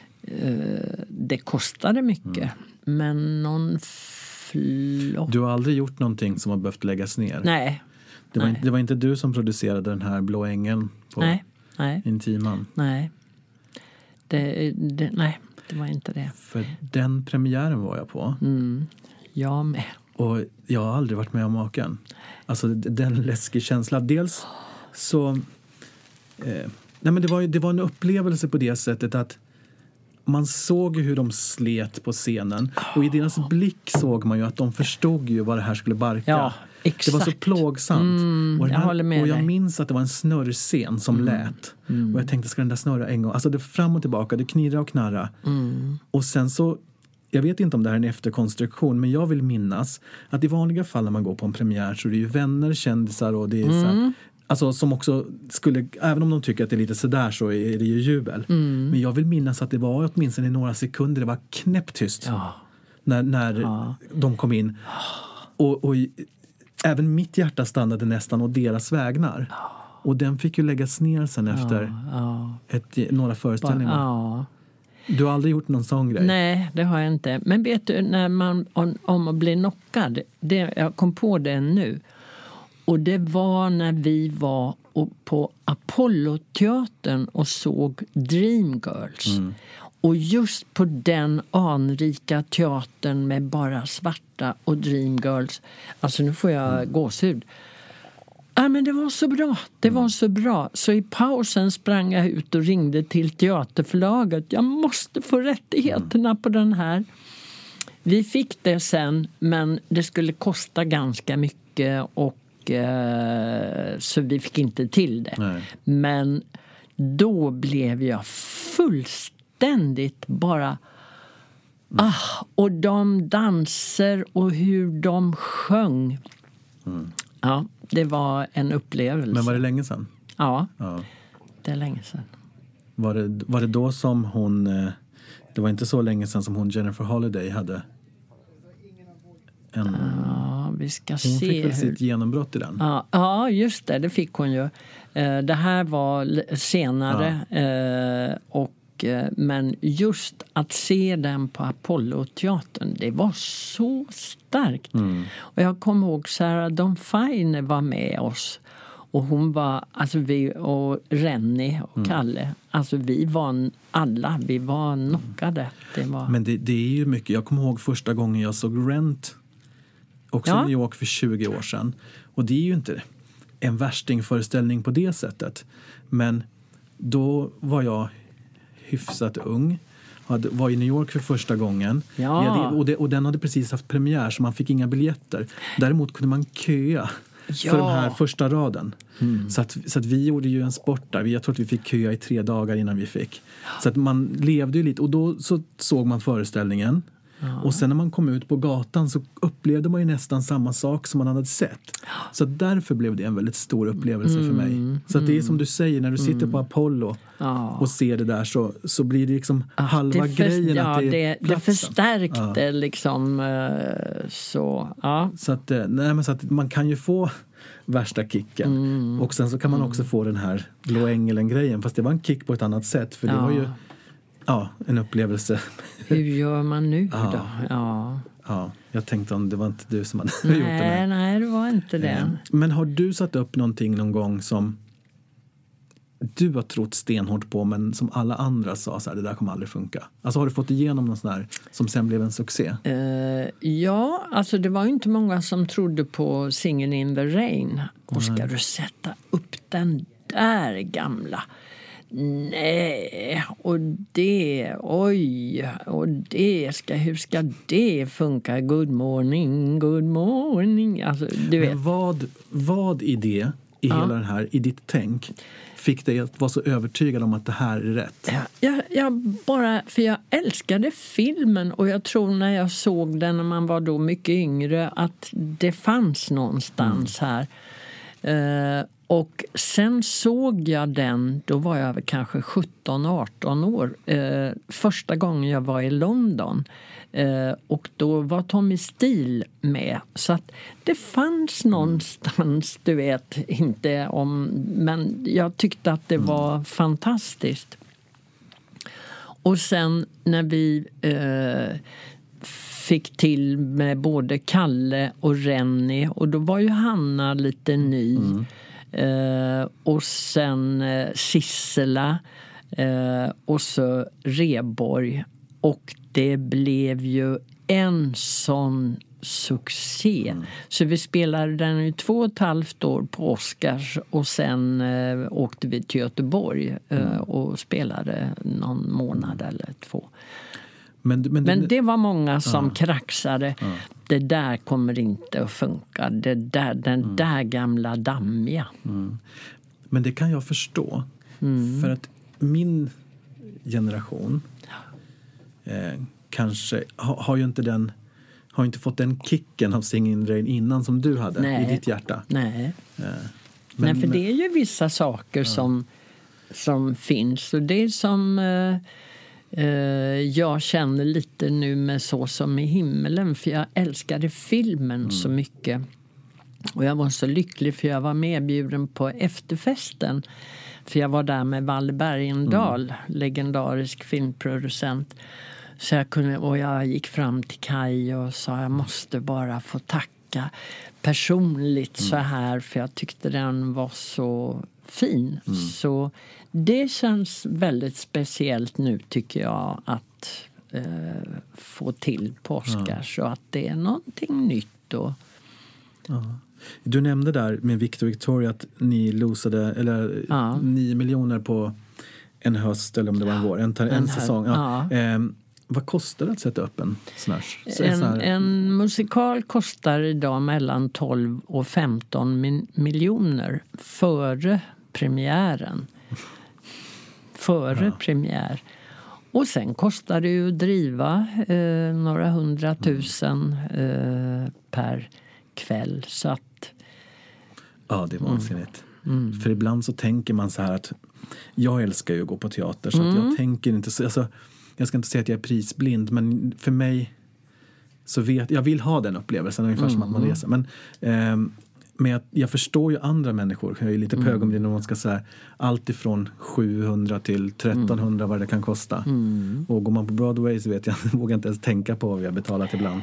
det kostade mycket. Men någon flopp...
Du har aldrig gjort någonting som har behövt läggas ner?
Nej.
Det var inte du som producerade den här Blå ängeln på Intiman?
Nej. Nej, det var inte det.
För den premiären var jag på.
Jag med.
Och jag har aldrig varit med om maken. Alltså den läskiga känslan. Dels så... nej, men det var en upplevelse på det sättet att man såg hur de slet på scenen. Och i deras blick såg man ju att de förstod ju vad det här skulle barka.
Ja, exakt.
Det var så plågsamt.
Jag håller med
och jag
dig.
minns att det var en snurrscen som lät. Och jag tänkte, ska den där snurra en gång? Alltså det fram och tillbaka, det knirrar och knarra. Och sen så, jag vet inte om det här är en efterkonstruktion, men jag vill minnas att i vanliga fall när man går på en premiär så är det ju vänner, kändisar och det är så här, alltså som också skulle, även om de tycker att det är lite sådär så är det ju jubel. Men jag vill minnas att det var åtminstone i några sekunder, det var knäpptyst när de kom in. Och även mitt hjärta stannade nästan och deras vägnar. Och den fick ju läggas ner sen efter några föreställningar. Du har aldrig gjort någon sån grej?
Nej, det har jag inte. Men vet du, när man om att bli knockad, jag kom på det nu. Och det var när vi var på Apollo-teatern och såg Dreamgirls. Och just på den anrika teatern med bara svarta och Dreamgirls. Alltså nu får jag gåshud. Men det var så bra. Det var så bra. Så i pausen sprang jag ut och ringde till teaterförlaget. Jag måste få rättigheterna på den här. Vi fick det sen, men det skulle kosta ganska mycket och så vi fick inte till det.
Nej.
Men då blev jag fullständigt fullständigt bara... och de danser och hur de sjöng. Ja, det var en upplevelse.
Men var det länge sedan?
Ja. Det är länge sedan.
Var det då som hon... Det var inte så länge sedan som hon Jennifer Holiday hade en...
Ja, vi ska
hon
se
fick väl sitt genombrott i den?
Ja, just det. Det fick hon ju. Det här var senare. Men just att se den på Apollo-teatern, det var så starkt. Och jag kommer ihåg Sarah Dawn Finer var med oss. Och hon var, alltså vi och Rennie och Kalle, alltså vi var knockade.
Men det är ju mycket. Jag kommer ihåg första gången jag såg Rent, också i New York för 20 år sedan. Och det är ju inte en värstingföreställning på det sättet. Men då var jag hyfsat ung. Var i New York för första gången. Och den hade precis haft premiär, så man fick inga biljetter. Däremot kunde man köa för den här första raden. Så att vi gjorde ju en sport där. Jag tror att vi fick köa i 3 dagar innan vi fick. Så att man levde ju lite. Och då så såg man föreställningen. Och sen när man kom ut på gatan så upplevde man ju nästan samma sak som man hade sett. Så därför blev det en väldigt stor upplevelse för mig. Så att det är som du säger, när du sitter på Apollo och ser det där, så blir det liksom halva grejen att det är platsen.
Det förstärkte liksom så. Ja.
Så att man kan ju få värsta kicken. Och sen så kan man också få den här Blå Ängeln-grejen. Fast det var en kick på ett annat sätt. För det var ju en upplevelse.
Hur gör man nu då?
Ja, jag tänkte om det var inte du som hade gjort det.
Nej, det var inte det.
Men har du satt upp någonting någon gång som du har trott stenhårt på, men som alla andra sa så här, det där kommer aldrig funka? Alltså har du fått igenom något sån här som sen blev en succé?
Ja, alltså det var ju inte många som trodde på Singin' in the Rain. Och ska du sätta upp den där gamla? Nej, och det, hur ska det funka? Good morning. Alltså, du vet.
Men vad i det, i hela den här, i ditt tänk, fick dig att vara så övertygad om att det här är rätt?
För jag älskade filmen, och jag tror när jag såg den när man var då mycket yngre att det fanns någonstans här. Och sen såg jag den, då var jag kanske 17-18 år. Första gången jag var i London. Och då var Tommy Steele med. Så att det fanns någonstans, du vet, inte om... Men jag tyckte att det var fantastiskt. Och sen när vi... fick till med både Kalle och Rennie, och då var ju Hanna lite ny. Och sen Sissela och så Reborg, och det blev ju en sån succé. Så vi spelade den i 2,5 år på Oscars, och sen åkte vi till Göteborg och spelade någon månad eller 2. Men det var många som kraxade. Det där kommer inte att funka. Den där gamla dammiga.
Men det kan jag förstå. För att min generation kanske har ju inte fått den kicken av Singin' Rain innan som du hade i ditt hjärta.
Nej. Nej, för det är ju vissa saker som finns. Och det är som... jag känner lite nu med Så som i himmelen, för jag älskade filmen så mycket. Och jag var så lycklig för jag var medbjuden på efterfesten. För jag var där med Valle Bergendahl, legendarisk filmproducent. Så jag gick fram till Kaj och sa, jag måste bara få tacka personligt så här, för jag tyckte den var så fin. Så det känns väldigt speciellt nu, tycker jag, att få till på Oscars, och att det är någonting nytt. Och...
Du nämnde där med Victor Victoria att ni losade 9 miljoner på en höst, eller om det var en vår, en säsong. Vad kostar det att sätta upp en sån här?
En musikal kostar idag mellan 12 och 15 miljoner före premiären. Premiär. Och sen kostar det ju att driva några 100 000 per kväll. Så att...
Ja, det är vansinnigt. För ibland så tänker man så här att jag älskar ju att gå på teater. Så att jag tänker inte så... Alltså, jag ska inte säga att jag är prisblind, men för mig så jag vill ha den upplevelsen ungefär som att man reser. Men jag förstår ju andra människor. Jag är lite på ögonblick när man ska säga allt ifrån 700 till 1300 vad det kan kosta. Och går man på Broadway så vet jag vågar inte ens tänka på vad vi har betalat ibland.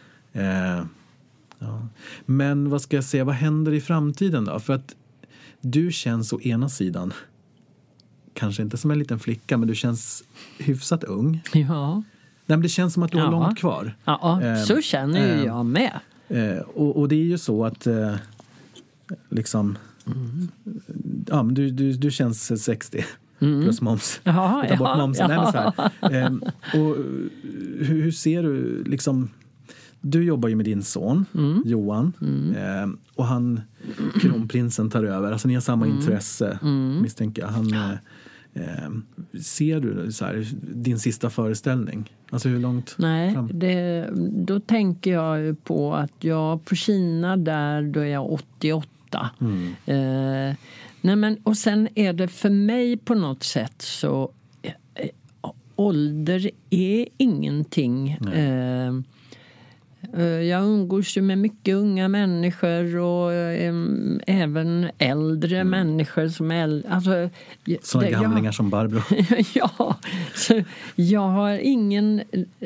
Ja. Men vad ska jag säga, vad händer i framtiden då? För att du känns å ena sidan kanske inte som en liten flicka, men du känns hyfsat ung.
Ja.
Nej, men det känns som att du har långt kvar.
Ja, så känner ju jag med.
Och det är ju så att liksom ja, men du känns 60 plus moms.
Ja,
ta bort momsen. Nej, men så här. Och hur ser du liksom, du jobbar ju med din son Johan och han kronprinsen tar över. Alltså ni har samma intresse misstänker jag. Han ser du så här, din sista föreställning? Alltså hur långt fram?
Då tänker jag ju på att jag på Kina där då är jag 88. Nej men, och sen är det för mig på något sätt så ålder är ingenting. Jag umgås ju med mycket unga människor och även äldre människor som alltså,
sådana gamlingar som Barbro.
Ja, så jag har ingen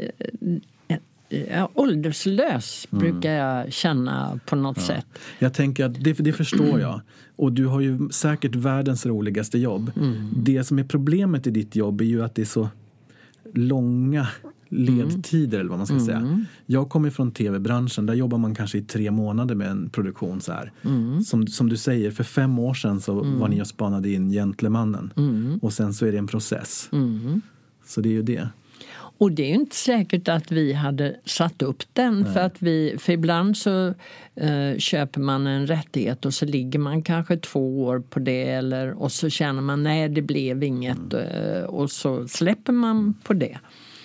ålderslös brukar jag känna på något sätt.
Jag tänker att det förstår jag. Och du har ju säkert världens roligaste jobb. Det som är problemet i ditt jobb är ju att det är så långa ledtider eller vad man ska säga. Jag kommer från tv-branschen, där jobbar man kanske i 3 månader med en produktion så här. Som du säger, för 5 år sedan så var ni och spanade in Gentlemannen. Och sen så är det en process. Så det är ju det.
Och det är ju inte säkert att vi hade satt upp den. För ibland så köper man en rättighet och så ligger man kanske 2 år på det. Och så känner man, nej det blev inget. Och så släpper man på det.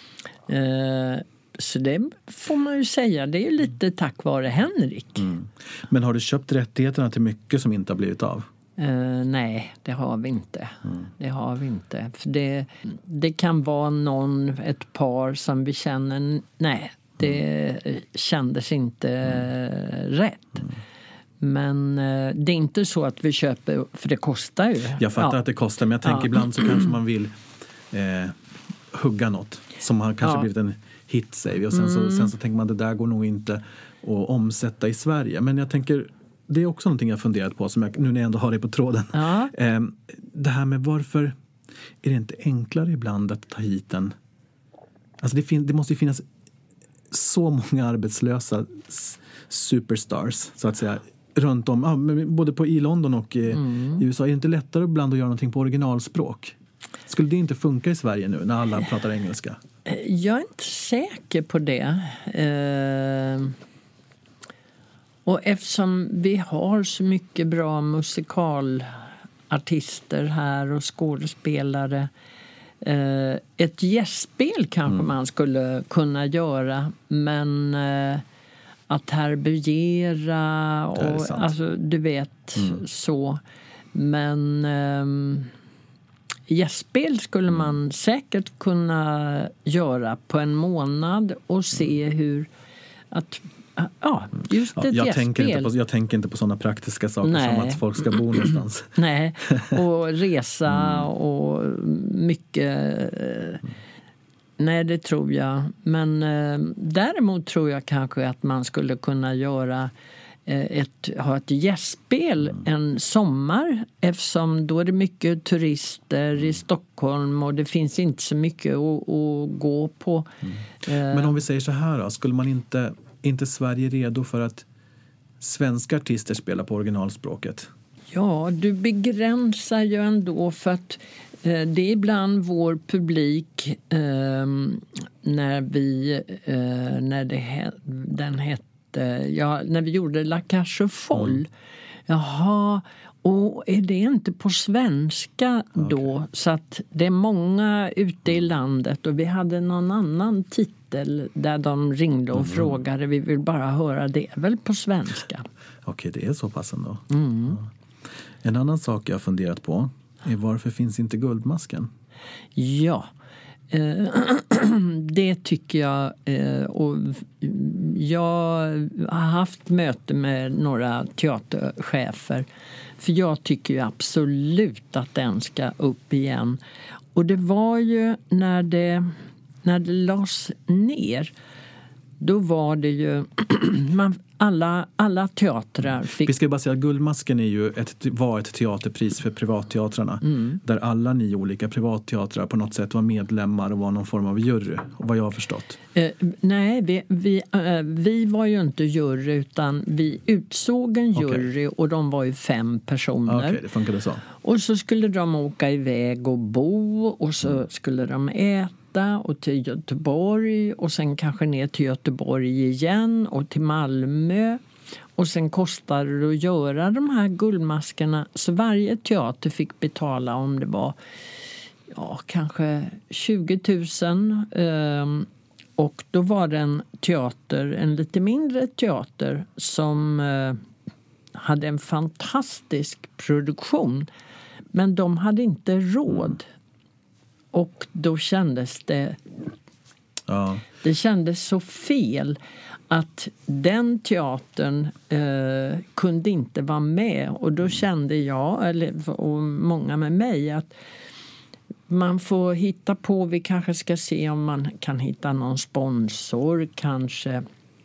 Så det får man ju säga, det är ju lite tack vare Henrik.
Men har du köpt rättigheterna till mycket som inte har blivit av?
Nej, det har vi inte. Det har vi inte. För det kan vara ett par som vi känner, nej, det kändes inte rätt. Men det är inte så att vi köper, för det kostar ju.
Jag fattar att det kostar, men jag tänker ibland så kanske man vill hugga något som har kanske blivit en hit, säger vi. Och sen så tänker man, det där går nog inte att omsätta i Sverige. Men jag tänker, det är också någonting jag funderat på, som jag, nu när jag ändå har det på tråden. Det här med varför är det inte enklare ibland att ta hit en... Alltså det måste ju finnas så många arbetslösa superstars, så att säga, runt om, både i London och i USA. Är det inte lättare ibland att göra någonting på originalspråk? Skulle det inte funka i Sverige nu när alla pratar engelska?
Jag är inte säker på det. Och eftersom vi har så mycket bra musikalartister här och skådespelare, ett gästspel kanske man skulle kunna göra, men att härbärgera och alltså, du vet så. Men gästspel skulle man säkert kunna göra på en månad och se hur att just ett gästspel.
Jag tänker inte på sådana praktiska saker som att folk ska bo någonstans.
Nej, och resa och mycket. Nej, det tror jag. Men däremot tror jag kanske att man skulle kunna göra ha ett gästspel en sommar, eftersom då är det mycket turister i Stockholm och det finns inte så mycket att gå på.
Men om vi säger så här då, skulle man inte Sverige redo för att svenska artister spelar på originalspråket? Ja,
du begränsar ju ändå, för att det är ibland vår publik när vi gjorde La Cage aux Folles. Jaha, Och är det inte på svenska då? Så att det är många ute i landet. Och vi hade någon annan titel där de ringde och frågade. Vi vill bara höra det. Väl på svenska.
Okej, det är så pass ändå.
Mm.
Ja. En annan sak jag har funderat på är varför finns inte Guldmasken?
Ja, det tycker jag. Och jag har haft möte med några teaterchefer. För jag tycker ju absolut att den ska upp igen. Och det var ju när det lades ner. Då var det ju alla teatrar fick...
Vi ska bara säga att Guldmasken är ju var ett teaterpris för privatteatrarna. Där alla 9 olika privatteatrar på något sätt var medlemmar och var någon form av jury. Vad jag har förstått.
Nej, vi var ju inte jury utan vi utsåg en jury och de var ju 5 personer.
Okej, det funkade så.
Och så skulle de åka iväg och bo och så skulle de äta och till Göteborg och sen kanske ner till Göteborg igen och till Malmö. Och sen kostade det att göra de här guldmaskerna. Så varje teater fick betala om det var kanske 20 000. Och då var det en lite mindre teater som hade en fantastisk produktion. Men de hade inte råd. Och då kändes det...
Ja.
Det kändes så fel att den teatern kunde inte vara med. Och då kände jag, och många med mig, att man får hitta på, vi kanske ska se om man kan hitta någon sponsor, kanske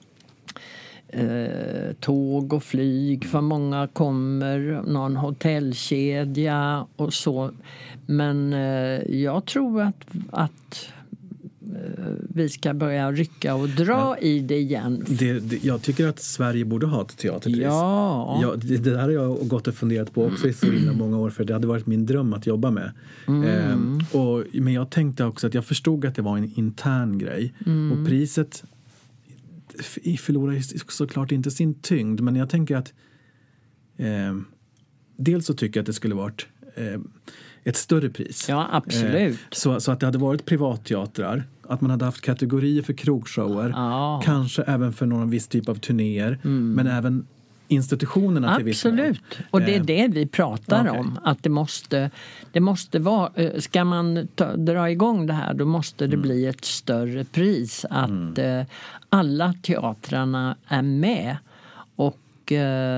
tåg och flyg, för många kommer, någon hotellkedja och så. Men jag tror att vi ska börja rycka och dra i det igen.
Jag tycker att Sverige borde ha ett teaterpris.
Ja.
Det där har jag gått och funderat på också i så många år, för det hade varit min dröm att jobba med. Men jag tänkte också att jag förstod att det var en intern grej. Och priset förlorar ju såklart inte sin tyngd, men jag tänker att dels så tycker jag att det skulle varit ett större pris.
Ja, absolut.
Så att det hade varit privatteatrar, att man hade haft kategorier för krogshower, kanske även för någon viss typ av turnéer, men även institutionerna till viss mån.
Absolut. Och det är det vi pratar om. Att det måste vara, ska man dra igång det här, då måste det bli ett större pris. Att alla teatrarna är med. Och...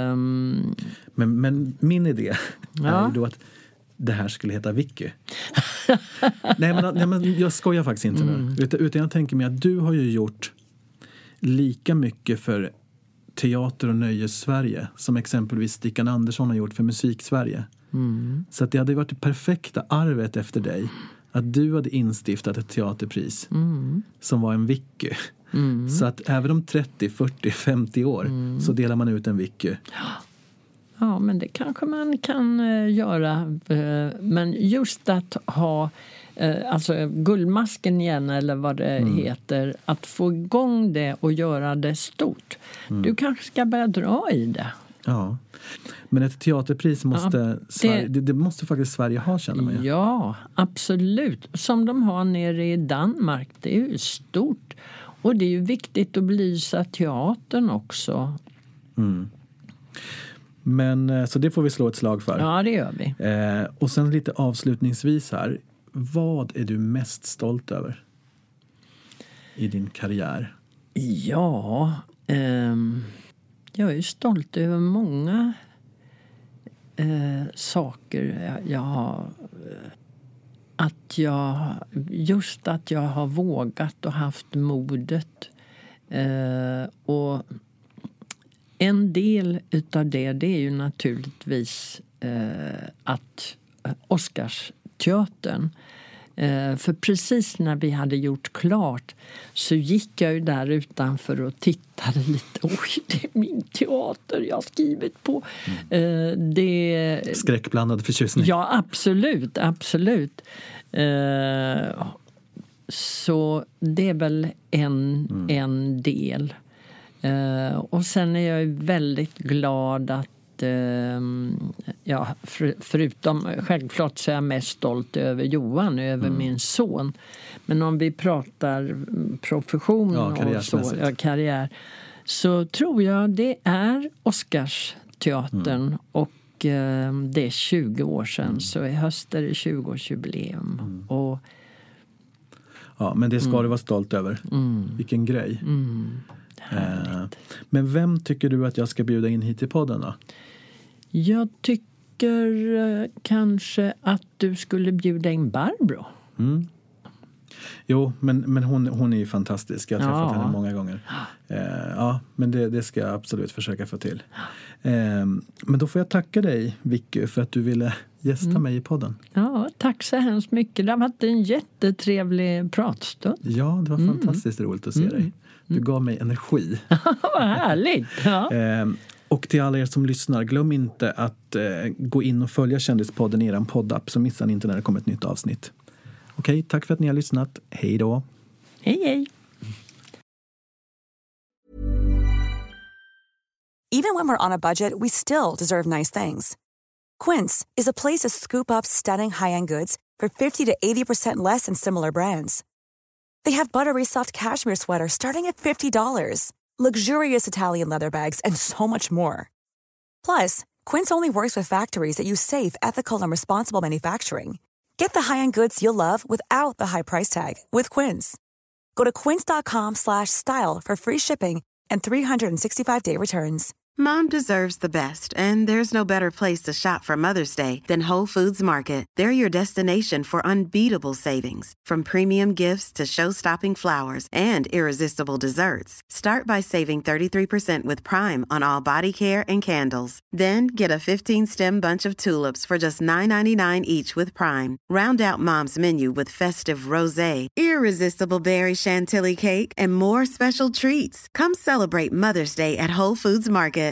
Men min idé är ju då att det här skulle heta Vicky. nej, men jag skojar faktiskt inte nu. Utan jag tänker mig att du har ju gjort lika mycket för teater- och nöjes-Sverige som exempelvis Stickan Andersson har gjort för musik-Sverige. Så att det hade varit det perfekta arvet efter dig att du hade instiftat ett teaterpris som var en Vicky. Så att även om 30, 40, 50 år så delar man ut en Vicky.
Ja, men det kanske man kan göra. Men just att ha alltså Guldmasken igen, eller vad det heter, att få igång det och göra det stort. Du kanske ska börja dra i det.
Ja, men ett teaterpris måste det måste faktiskt Sverige ha, känner man ju.
Ja, absolut. Som de har nere i Danmark, det är ju stort. Och det är ju viktigt att belysa teatern också.
Men så det får vi slå ett slag för.
Ja, det gör vi.
Och sen lite avslutningsvis här. Vad är du mest stolt över i din karriär?
Ja, jag är stolt över många saker. Jag har att jag har vågat och haft modet. Och en del utav det är ju naturligtvis att Oscarsteatern. För precis när vi hade gjort klart så gick jag ju där utanför och tittade lite. Oj, det är min teater jag har skrivit på.
Skräckblandad förtjusning.
Ja, absolut, absolut. Så det är väl en del. Och sen är jag väldigt glad att förutom självklart så är jag mest stolt över Johan, över min son. Men om vi pratar profession och så, karriär, så tror jag det är Oscarsteatern och det är 20 år sedan, så i höst är det 20-årsjubileum. Och
ja, men det ska du vara stolt över. Vilken grej. Men vem tycker du att jag ska bjuda in hit i podden då?
Jag tycker kanske att du skulle bjuda in Barbro.
Jo, men hon är ju fantastisk. Jag har träffat henne många gånger. Men det ska jag absolut försöka få till. Men då får jag tacka dig, Vicky, för att du ville gästa mig i podden.
Ja, tack så hemskt mycket. Det har varit en jättetrevlig pratstund.
Ja, det var fantastiskt roligt att se dig. Du gav mig energi.
Vad härligt. Ja.
Och till alla er som lyssnar, glöm inte att gå in och följa Kändispodden i er poddapp, så missar ni inte när det kommer ett nytt avsnitt. Okej, tack för att ni har lyssnat. Hej då.
Hej, hej.
Even when we're on a budget, we still deserve nice things. Quince is a place to scoop up stunning high-end goods for 50 to 80% less than similar brands. They have buttery soft cashmere sweaters starting at $50, luxurious Italian leather bags, and so much more. Plus, Quince only works with factories that use safe, ethical, and responsible manufacturing. Get the high-end goods you'll love without the high price tag with Quince. Go to quince.com/style for free shipping and 365-day returns.
Mom deserves the best, and there's no better place to shop for Mother's Day than Whole Foods Market. They're your destination for unbeatable savings, from premium gifts to show-stopping flowers and irresistible desserts. Start by saving 33% with Prime on all body care and candles. Then get a 15-stem bunch of tulips for just $9.99 each with Prime. Round out Mom's menu with festive rosé, irresistible berry chantilly cake, and more special treats. Come celebrate Mother's Day at Whole Foods Market.